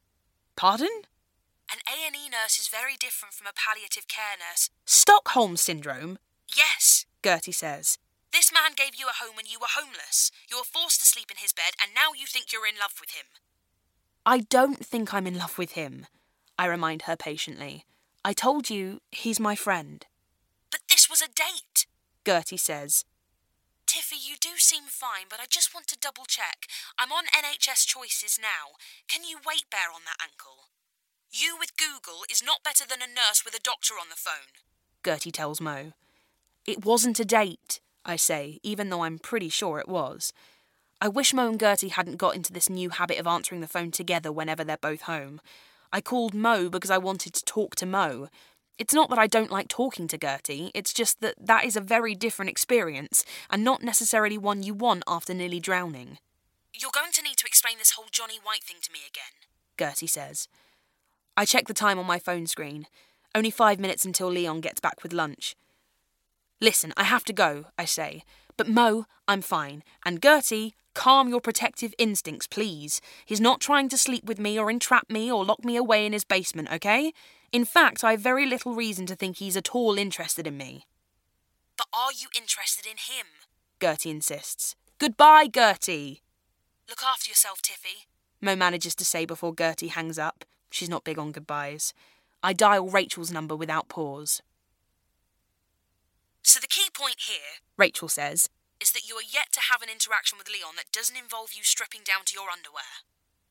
Pardon? An A&E nurse is very different from a palliative care nurse. Stockholm Syndrome? Yes, Gertie says. This man gave you a home when you were homeless. You were forced to sleep in his bed, and now you think you're in love with him. I don't think I'm in love with him, I remind her patiently. I told you, he's my friend. But this was a date, Gertie says. Tiffy, you do seem fine, but I just want to double check. I'm on NHS Choices now. Can you weight bear on that ankle? You with Google is not better than a nurse with a doctor on the phone, Gertie tells Mo. It wasn't a date, I say, even though I'm pretty sure it was. I wish Mo and Gertie hadn't got into this new habit of answering the phone together whenever they're both home. I called Mo because I wanted to talk to Mo. It's not that I don't like talking to Gertie, it's just that is a very different experience, and not necessarily one you want after nearly drowning. You're going to need to explain this whole Johnny White thing to me again, Gertie says. I check the time on my phone screen. Only 5 minutes until Leon gets back with lunch. Listen, I have to go, I say. But Mo, I'm fine. And Gertie, calm your protective instincts, please. He's not trying to sleep with me or entrap me or lock me away in his basement, okay? In fact, I have very little reason to think he's at all interested in me. But are you interested in him? Gertie insists. Goodbye, Gertie. Look after yourself, Tiffy, Mo manages to say before Gertie hangs up. She's not big on goodbyes. I dial Rachel's number without pause. So the key point here, Rachel says, is that you are yet to have an interaction with Leon that doesn't involve you stripping down to your underwear.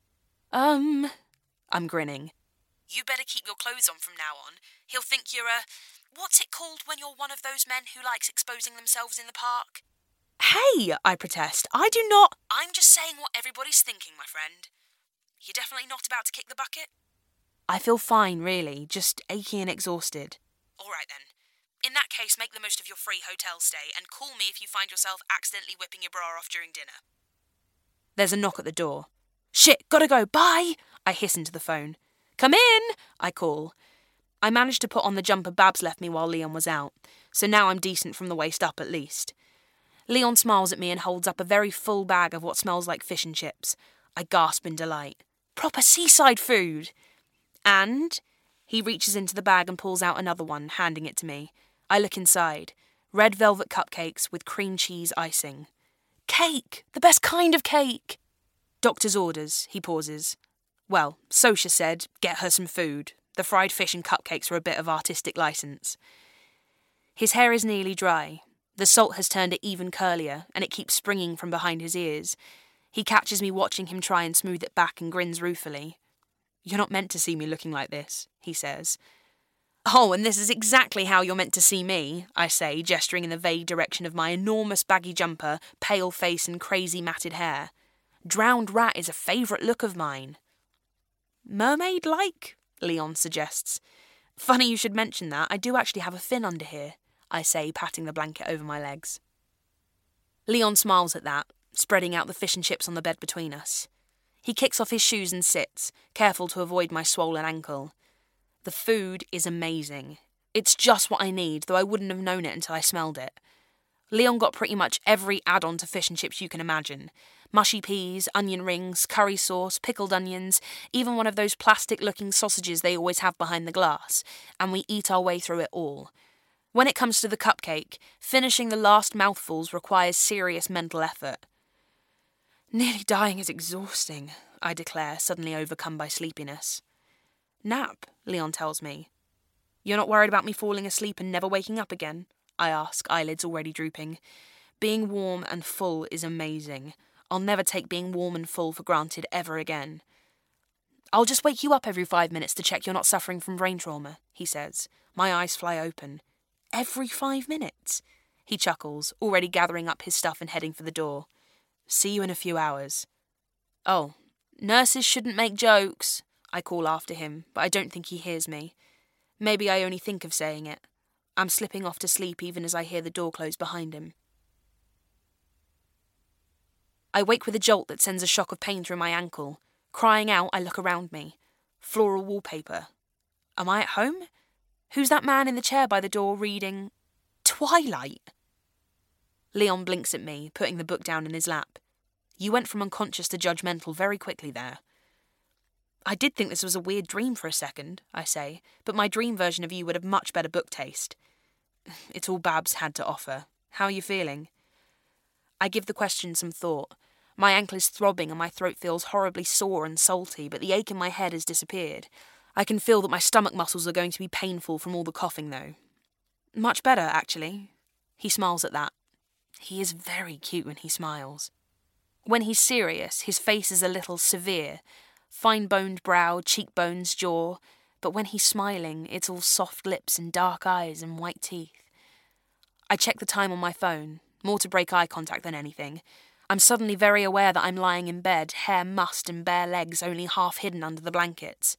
I'm grinning. You better keep your clothes on from now on. He'll think you're what's it called when you're one of those men who likes exposing themselves in the park? Hey, I protest. I do not... I'm just saying what everybody's thinking, my friend. You're definitely not about to kick the bucket? I feel fine, really, just achy and exhausted. All right, then. In that case, make the most of your free hotel stay and call me if you find yourself accidentally whipping your bra off during dinner. There's a knock at the door. Shit, gotta go, bye! I hiss into the phone. Come in, I call. I managed to put on the jumper Babs left me while Leon was out, so now I'm decent from the waist up at least. Leon smiles at me and holds up a very full bag of what smells like fish and chips. I gasp in delight. Proper seaside food! And he reaches into the bag and pulls out another one, handing it to me. I look inside. Red velvet cupcakes with cream cheese icing. Cake! The best kind of cake! Doctor's orders, he pauses. Well, Sosha said, get her some food. The fried fish and cupcakes are a bit of artistic license. His hair is nearly dry. The salt has turned it even curlier, and it keeps springing from behind his ears. He catches me watching him try and smooth it back and grins ruefully. You're not meant to see me looking like this, he says. Oh, and this is exactly how you're meant to see me, I say, gesturing in the vague direction of my enormous baggy jumper, pale face and crazy matted hair. Drowned rat is a favourite look of mine. Mermaid-like, Leon suggests. Funny you should mention that. I do actually have a fin under here, I say, patting the blanket over my legs. Leon smiles at that, spreading out the fish and chips on the bed between us. He kicks off his shoes and sits, careful to avoid my swollen ankle. The food is amazing. It's just what I need, though I wouldn't have known it until I smelled it. Leon got pretty much every add-on to fish and chips you can imagine. Mushy peas, onion rings, curry sauce, pickled onions, even one of those plastic-looking sausages they always have behind the glass, and we eat our way through it all. When it comes to the cupcake, finishing the last mouthfuls requires serious mental effort. Nearly dying is exhausting, I declare, suddenly overcome by sleepiness. Nap, Leon tells me. You're not worried about me falling asleep and never waking up again? I ask, eyelids already drooping. Being warm and full is amazing. I'll never take being warm and full for granted ever again. I'll just wake you up every 5 minutes to check you're not suffering from brain trauma, he says. My eyes fly open. Every 5 minutes? He chuckles, already gathering up his stuff and heading for the door. See you in a few hours. Oh, nurses shouldn't make jokes, I call after him, but I don't think he hears me. Maybe I only think of saying it. I'm slipping off to sleep even as I hear the door close behind him. I wake with a jolt that sends a shock of pain through my ankle. Crying out, I look around me. Floral wallpaper. Am I at home? Who's that man in the chair by the door reading Twilight? Leon blinks at me, putting the book down in his lap. You went from unconscious to judgmental very quickly there. I did think this was a weird dream for a second, I say, but my dream version of you would have much better book taste. It's all Babs had to offer. How are you feeling? I give the question some thought. My ankle is throbbing and my throat feels horribly sore and salty, but the ache in my head has disappeared. I can feel that my stomach muscles are going to be painful from all the coughing, though. Much better, actually. He smiles at that. He is very cute when he smiles. When he's serious, his face is a little severe. Fine-boned brow, cheekbones, jaw. But when he's smiling, it's all soft lips and dark eyes and white teeth. I check the time on my phone, more to break eye contact than anything. I'm suddenly very aware that I'm lying in bed, hair mussed and bare legs only half hidden under the blankets.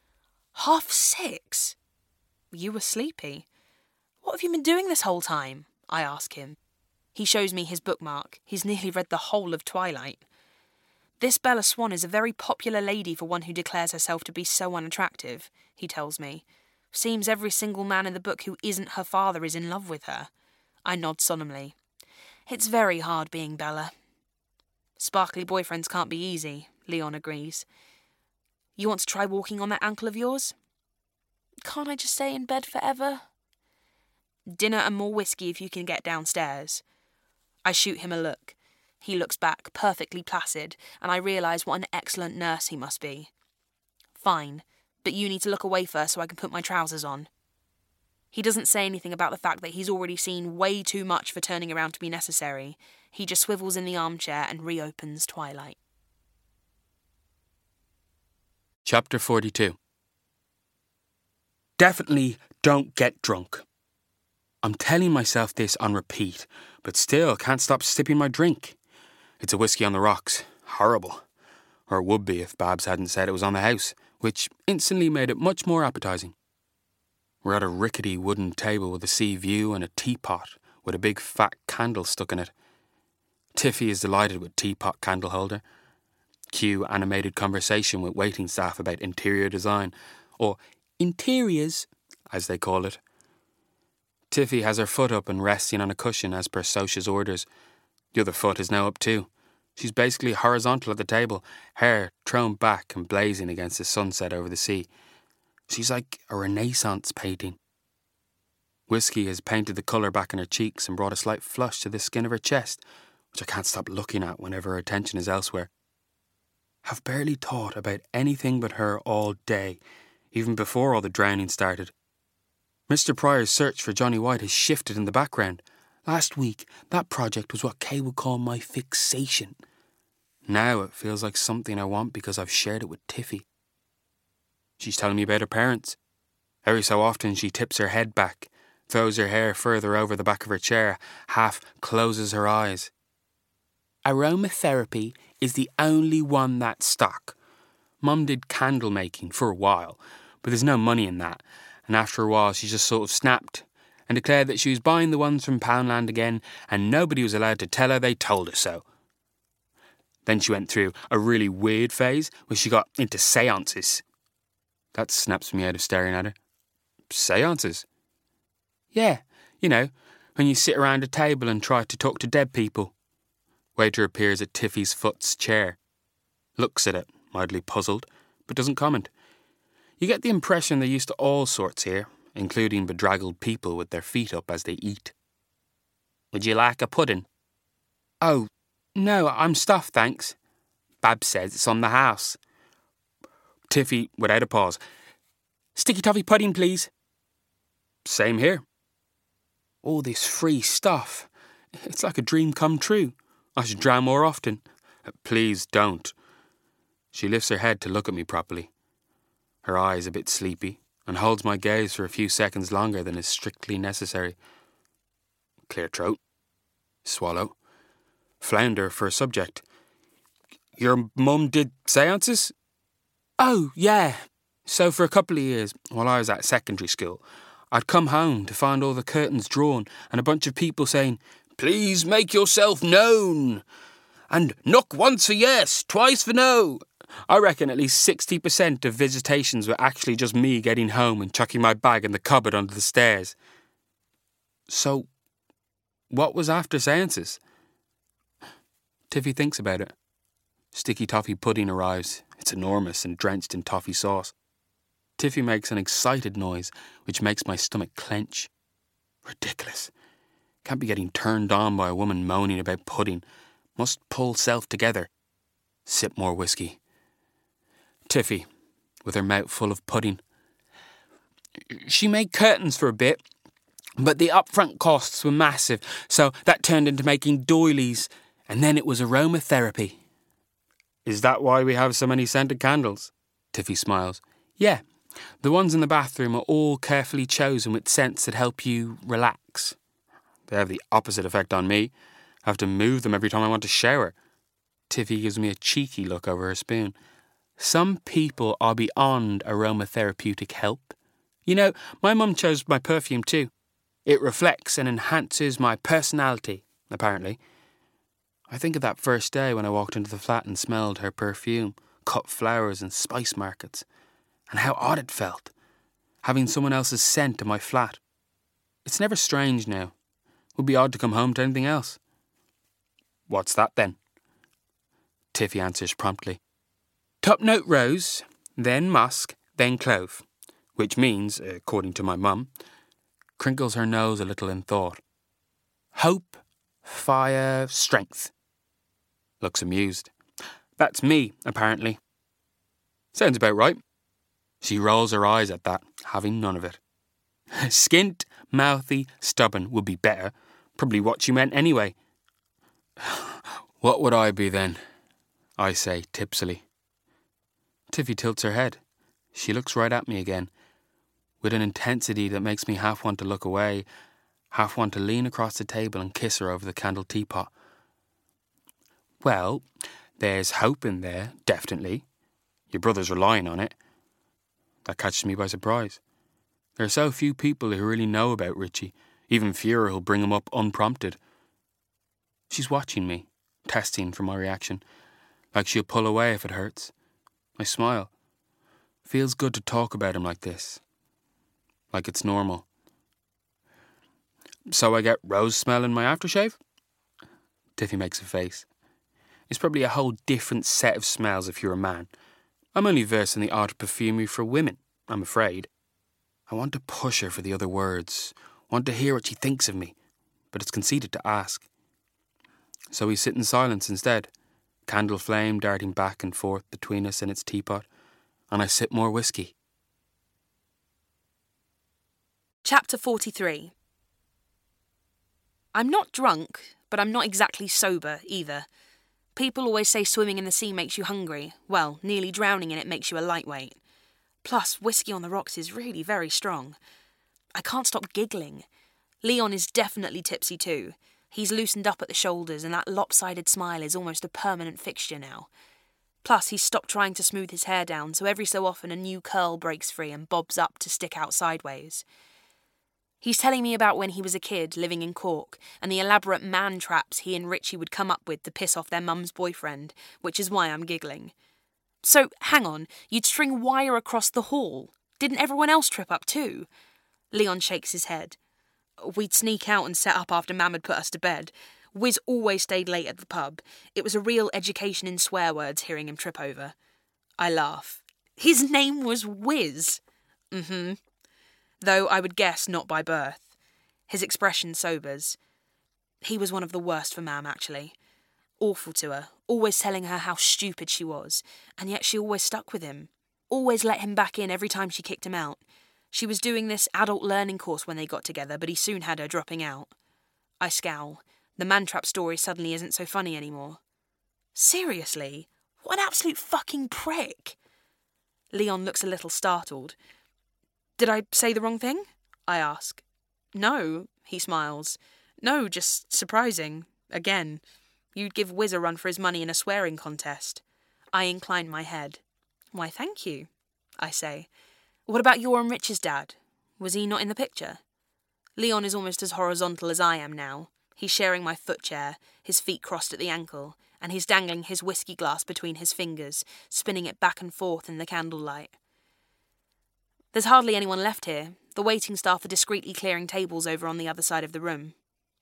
6:30? You were sleepy. What have you been doing this whole time? I ask him. He shows me his bookmark. He's nearly read the whole of Twilight. This Bella Swan is a very popular lady for one who declares herself to be so unattractive, he tells me. Seems every single man in the book who isn't her father is in love with her. I nod solemnly. It's very hard being Bella. Sparkly boyfriends can't be easy, Leon agrees. You want to try walking on that ankle of yours? Can't I just stay in bed forever? Dinner and more whiskey if you can get downstairs. I shoot him a look. He looks back, perfectly placid, and I realise what an excellent nurse he must be. Fine, but you need to look away first so I can put my trousers on. He doesn't say anything about the fact that he's already seen way too much for turning around to be necessary. He just swivels in the armchair and reopens Twilight. Chapter 42. Definitely don't get drunk. I'm telling myself this on repeat, but still can't stop sipping my drink. It's a whiskey on the rocks. Horrible. Or it would be if Babs hadn't said it was on the house, which instantly made it much more appetising. We're at a rickety wooden table with a sea view and a teapot with a big fat candle stuck in it. Tiffy is delighted with teapot candle holder. Cue animated conversation with waiting staff about interior design, or interiors, as they call it. Tiffy has her foot up and resting on a cushion as per Socia's orders. The other foot is now up too. She's basically horizontal at the table, hair thrown back and blazing against the sunset over the sea. She's like a Renaissance painting. Whiskey has painted the colour back in her cheeks and brought a slight flush to the skin of her chest, which I can't stop looking at whenever her attention is elsewhere. I've barely thought about anything but her all day, even before all the drowning started. Mr. Pryor's search for Johnny White has shifted in the background. Last week, that project was what Kay would call my fixation. Now it feels like something I want because I've shared it with Tiffy. She's telling me about her parents. Every so often she tips her head back, throws her hair further over the back of her chair, half closes her eyes. Aromatherapy is the only one that's stock. Mum did candle making for a while, but there's no money in that, and after a while she just sort of snapped and declared that she was buying the ones from Poundland again and nobody was allowed to tell her they told her so. Then she went through a really weird phase where she got into seances. That snaps me out of staring at her. Seances? Yeah, you know, When you sit around a table and try to talk to dead people. Waiter appears at Tiffy's foot's chair. Looks at it, mildly puzzled, but doesn't comment. You get the impression they're used to all sorts here, including bedraggled people with their feet up as they eat. Would you like a pudding? Oh, no, I'm stuffed, thanks. Babs says it's on the house. Tiffy, without a pause. Sticky toffee pudding, please. Same here. All this free stuff. It's like a dream come true. I should drown more often. Please don't. She lifts her head to look at me properly. Her eyes a bit sleepy, and holds my gaze for a few seconds longer than is strictly necessary. Clear throat. Swallow. Flounder for a subject. Your mum did séances? Oh, yeah. So for a couple of years, while I was at secondary school, I'd come home to find all the curtains drawn and a bunch of people saying, "Please make yourself known," and "knock once for yes, twice for no." I reckon at least 60% of visitations were actually just me getting home and chucking my bag in the cupboard under the stairs. So, what was after séances? Tiffy thinks about it. Sticky toffee pudding arrives. It's enormous and drenched in toffee sauce. Tiffy makes an excited noise, which makes my stomach clench. Ridiculous. Can't be getting turned on by a woman moaning about pudding. Must pull self together. Sip more whiskey. Tiffy, with her mouth full of pudding. She made curtains for a bit, but the upfront costs were massive, so that turned into making doilies, and then it was aromatherapy. Is that why we have so many scented candles? Tiffy smiles. Yeah, the ones in the bathroom are all carefully chosen with scents that help you relax. They have the opposite effect on me. I have to move them every time I want to shower. Tiffy gives me a cheeky look over her spoon. Some people are beyond aromatherapeutic help. You know, my mum chose my perfume too. It reflects and enhances my personality, apparently. I think of that first day when I walked into the flat and smelled her perfume, cut flowers and spice markets, and how odd it felt, having someone else's scent in my flat. It's never strange now. It would be odd to come home to anything else. What's that then? Tiffy answers promptly. Top note rose, then musk, then clove, which means, according to my mum, crinkles her nose a little in thought. Hope, fire, strength. Looks amused. That's me, apparently. Sounds about right. She rolls her eyes at that, having none of it. Skint, mouthy, stubborn would be better. Probably what she meant anyway. What would I be then? I say tipsily. Tiffy tilts her head. She looks right at me again, with an intensity that makes me half want to look away, half want to lean across the table and kiss her over the candle teapot. Well, there's hope in there, definitely. Your brother's relying on it. That catches me by surprise. There are so few people who really know about Richie, even fewer who'll bring him up unprompted. She's watching me, testing for my reaction, like she'll pull away if it hurts. I smile. Feels good to talk about him like this. Like it's normal. So I get rose smell in my aftershave? Tiffy makes a face. It's probably a whole different set of smells if you're a man. I'm only versed in the art of perfumery for women, I'm afraid. I want to push her for the other words, want to hear what she thinks of me, but it's conceited to ask. So we sit in silence instead, candle flame darting back and forth between us in its teapot, and I sip more whiskey. Chapter 43. I'm not drunk, but I'm not exactly sober either. People always say swimming in the sea makes you hungry. Well, nearly drowning in it makes you a lightweight. Plus, whiskey on the rocks is really very strong. I can't stop giggling. Leon is definitely tipsy too. He's loosened up at the shoulders and that lopsided smile is almost a permanent fixture now. Plus, he's stopped trying to smooth his hair down, so every so often a new curl breaks free and bobs up to stick out sideways. He's telling me about when he was a kid living in Cork and the elaborate man traps he and Richie would come up with to piss off their mum's boyfriend, which is why I'm giggling. So, hang on, you'd string wire across the hall. Didn't everyone else trip up too? Leon shakes his head. We'd sneak out and set up after Mam had put us to bed. Wiz always stayed late at the pub. It was a real education in swear words hearing him trip over. I laugh. His name was Wiz. Though I would guess not by birth. His expression sobers. He was one of the worst for Mam, actually. Awful to her, always telling her how stupid she was, and yet she always stuck with him. Always let him back in every time she kicked him out. She was doing this adult learning course when they got together, but he soon had her dropping out. I scowl. The man-trap story suddenly isn't so funny anymore. Seriously? What an absolute fucking prick! Leon looks a little startled. Did I say the wrong thing? I ask. No, he smiles. No, just surprising. Again. You'd give Wiz a run for his money in a swearing contest. I incline my head. Why, thank you, I say. What about your and Rich's dad? Was he not in the picture? Leon is almost as horizontal as I am now. He's sharing my foot chair, his feet crossed at the ankle, and he's dangling his whiskey glass between his fingers, spinning it back and forth in the candlelight. There's hardly anyone left here. The waiting staff are discreetly clearing tables over on the other side of the room.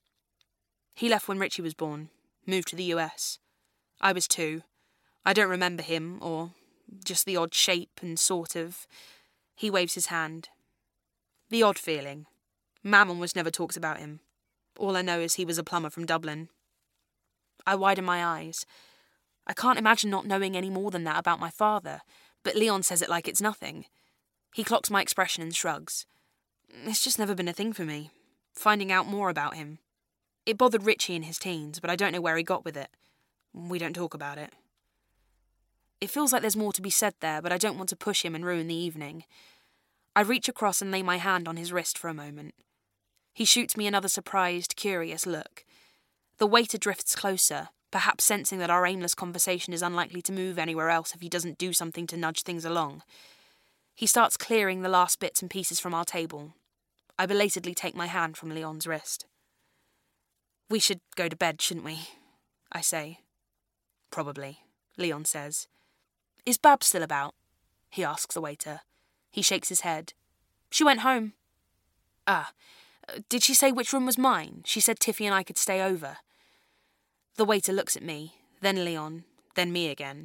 He left when Richie was born. Moved to the US. I was 2. I don't remember him, or just the odd shape and sort of... He waves his hand. The odd feeling. Mam almost never talks about him. All I know is he was a plumber from Dublin. I widen my eyes. I can't imagine not knowing any more than that about my father, but Leon says it like it's nothing. He clocks my expression and shrugs. It's just never been a thing for me, finding out more about him. It bothered Richie in his teens, but I don't know where he got with it. We don't talk about it. It feels like there's more to be said there, but I don't want to push him and ruin the evening. I reach across and lay my hand on his wrist for a moment. He shoots me another surprised, curious look. The waiter drifts closer, perhaps sensing that our aimless conversation is unlikely to move anywhere else if he doesn't do something to nudge things along. He starts clearing the last bits and pieces from our table. I belatedly take my hand from Leon's wrist. We should go to bed, shouldn't we? I say. Probably, Leon says. Is Bab still about? He asks the waiter. He shakes his head. She went home. Did she say which room was mine? She said Tiffy and I could stay over. The waiter looks at me, then Leon, then me again.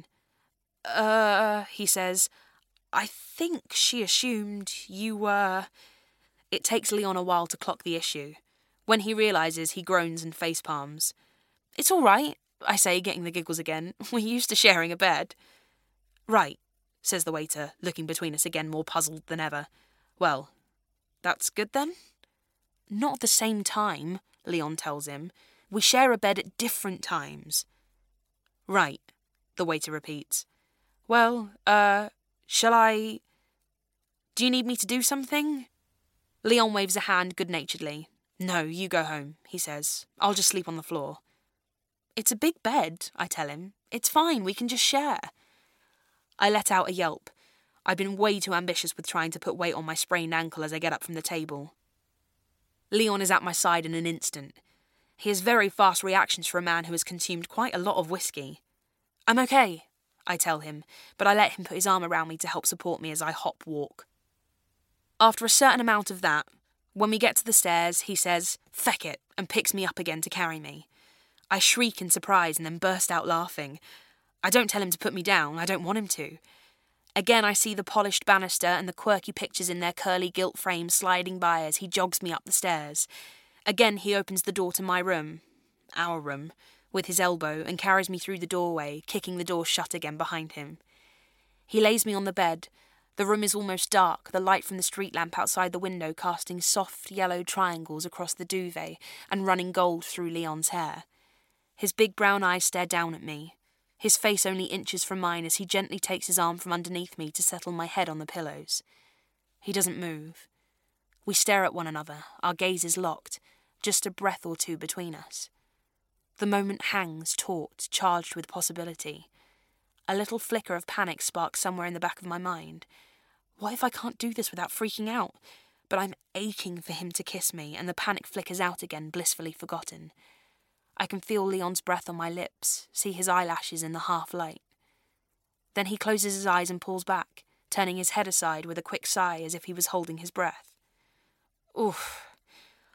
He says, I think she assumed you were... It takes Leon a while to clock the issue. When he realises, he groans and facepalms. It's all right, I say, getting the giggles again. We're used to sharing a bed. Right, says the waiter, looking between us again, more puzzled than ever. Well, that's good then? Not at the same time, Leon tells him. We share a bed at different times. Right, the waiter repeats. Well, shall I... Do you need me to do something? Leon waves a hand good-naturedly. No, you go home, he says. I'll just sleep on the floor. It's a big bed, I tell him. It's fine, we can just share. I let out a yelp. I've been way too ambitious with trying to put weight on my sprained ankle as I get up from the table. Leon is at my side in an instant. He has very fast reactions for a man who has consumed quite a lot of whiskey. I'm okay, I tell him, but I let him put his arm around me to help support me as I hop-walk. After a certain amount of that, when we get to the stairs, he says, "Feck it," and picks me up again to carry me. I shriek in surprise and then burst out laughing. I don't tell him to put me down, I don't want him to. Again I see the polished banister and the quirky pictures in their curly gilt frames sliding by as he jogs me up the stairs. Again he opens the door to my room, our room, with his elbow and carries me through the doorway, kicking the door shut again behind him. He lays me on the bed. The room is almost dark, the light from the street lamp outside the window casting soft yellow triangles across the duvet and running gold through Leon's hair. His big brown eyes stare down at me. His face only inches from mine as he gently takes his arm from underneath me to settle my head on the pillows. He doesn't move. We stare at one another, our gazes locked, just a breath or two between us. The moment hangs taut, charged with possibility. A little flicker of panic sparks somewhere in the back of my mind. What if I can't do this without freaking out? But I'm aching for him to kiss me, and the panic flickers out again, blissfully forgotten. I can feel Leon's breath on my lips, see his eyelashes in the half-light. Then he closes his eyes and pulls back, turning his head aside with a quick sigh as if he was holding his breath. Oof.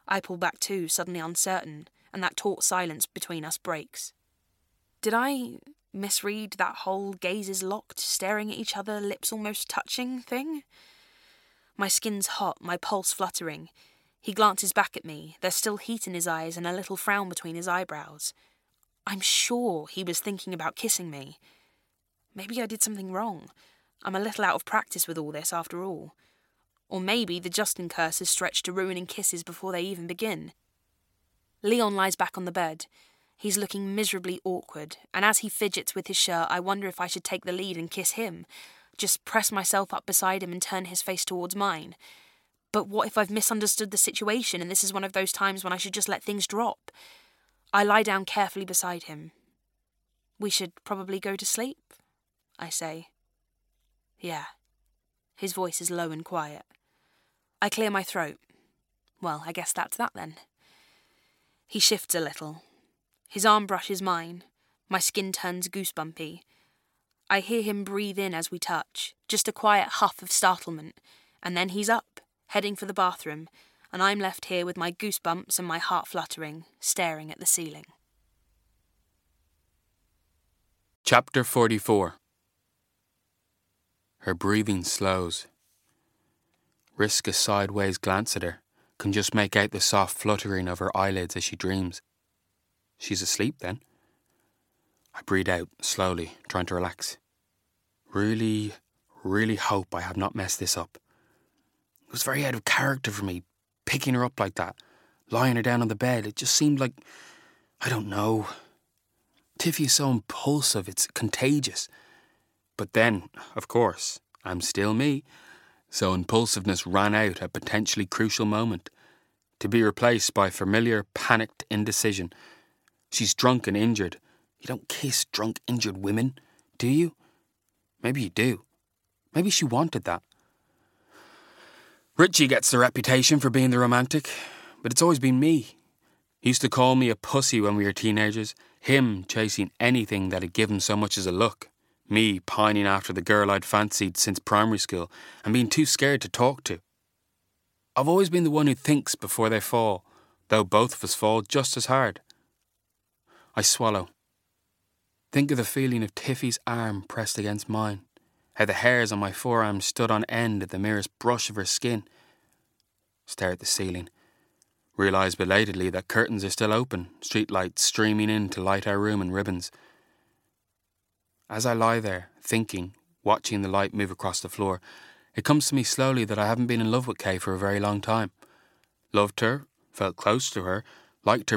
I pull back too, suddenly uncertain, and that taut silence between us breaks. Did I misread that whole gazes locked, staring at each other, lips almost touching thing? My skin's hot, my pulse fluttering. He glances back at me. There's still heat in his eyes and a little frown between his eyebrows. I'm sure he was thinking about kissing me. Maybe I did something wrong. I'm a little out of practice with all this, after all. Or maybe the Justin curse is stretched to ruining kisses before they even begin. Leon lies back on the bed. He's looking miserably awkward, and as he fidgets with his shirt, I wonder if I should take the lead and kiss him. Just press myself up beside him and turn his face towards mine. But what if I've misunderstood the situation and this is one of those times when I should just let things drop? I lie down carefully beside him. We should probably go to sleep, I say. Yeah. His voice is low and quiet. I clear my throat. Well, I guess that's that then. He shifts a little. His arm brushes mine. My skin turns goosebumpy. I hear him breathe in as we touch, just a quiet huff of startlement, and then he's up, heading for the bathroom, and I'm left here with my goosebumps and my heart fluttering, staring at the ceiling. Chapter 44. Her breathing slows. Risk a sideways glance at her, can just make out the soft fluttering of her eyelids as she dreams. She's asleep then. I breathe out, slowly, trying to relax. Really hope I have not messed this up. It was very out of character for me, picking her up like that, lying her down on the bed. It just seemed like, I don't know. Tiffy is so impulsive, it's contagious. But then, of course, I'm still me, so impulsiveness ran out at a potentially crucial moment, to be replaced by familiar, panicked indecision. She's drunk and injured. You don't kiss drunk, injured women, do you? Maybe you do. Maybe she wanted that. Richie gets the reputation for being the romantic, but it's always been me. He used to call me a pussy when we were teenagers, him chasing anything that'd give him so much as a look, me pining after the girl I'd fancied since primary school and being too scared to talk to. I've always been the one who thinks before they fall, though both of us fall just as hard. I swallow. Think of the feeling of Tiffy's arm pressed against mine, how the hairs on my forearm stood on end at the merest brush of her skin. Stare at the ceiling. Realise belatedly that curtains are still open, street lights streaming in to light our room in ribbons. As I lie there, thinking, watching the light move across the floor, it comes to me slowly that I haven't been in love with Kay for a very long time. Loved her, felt close to her, liked her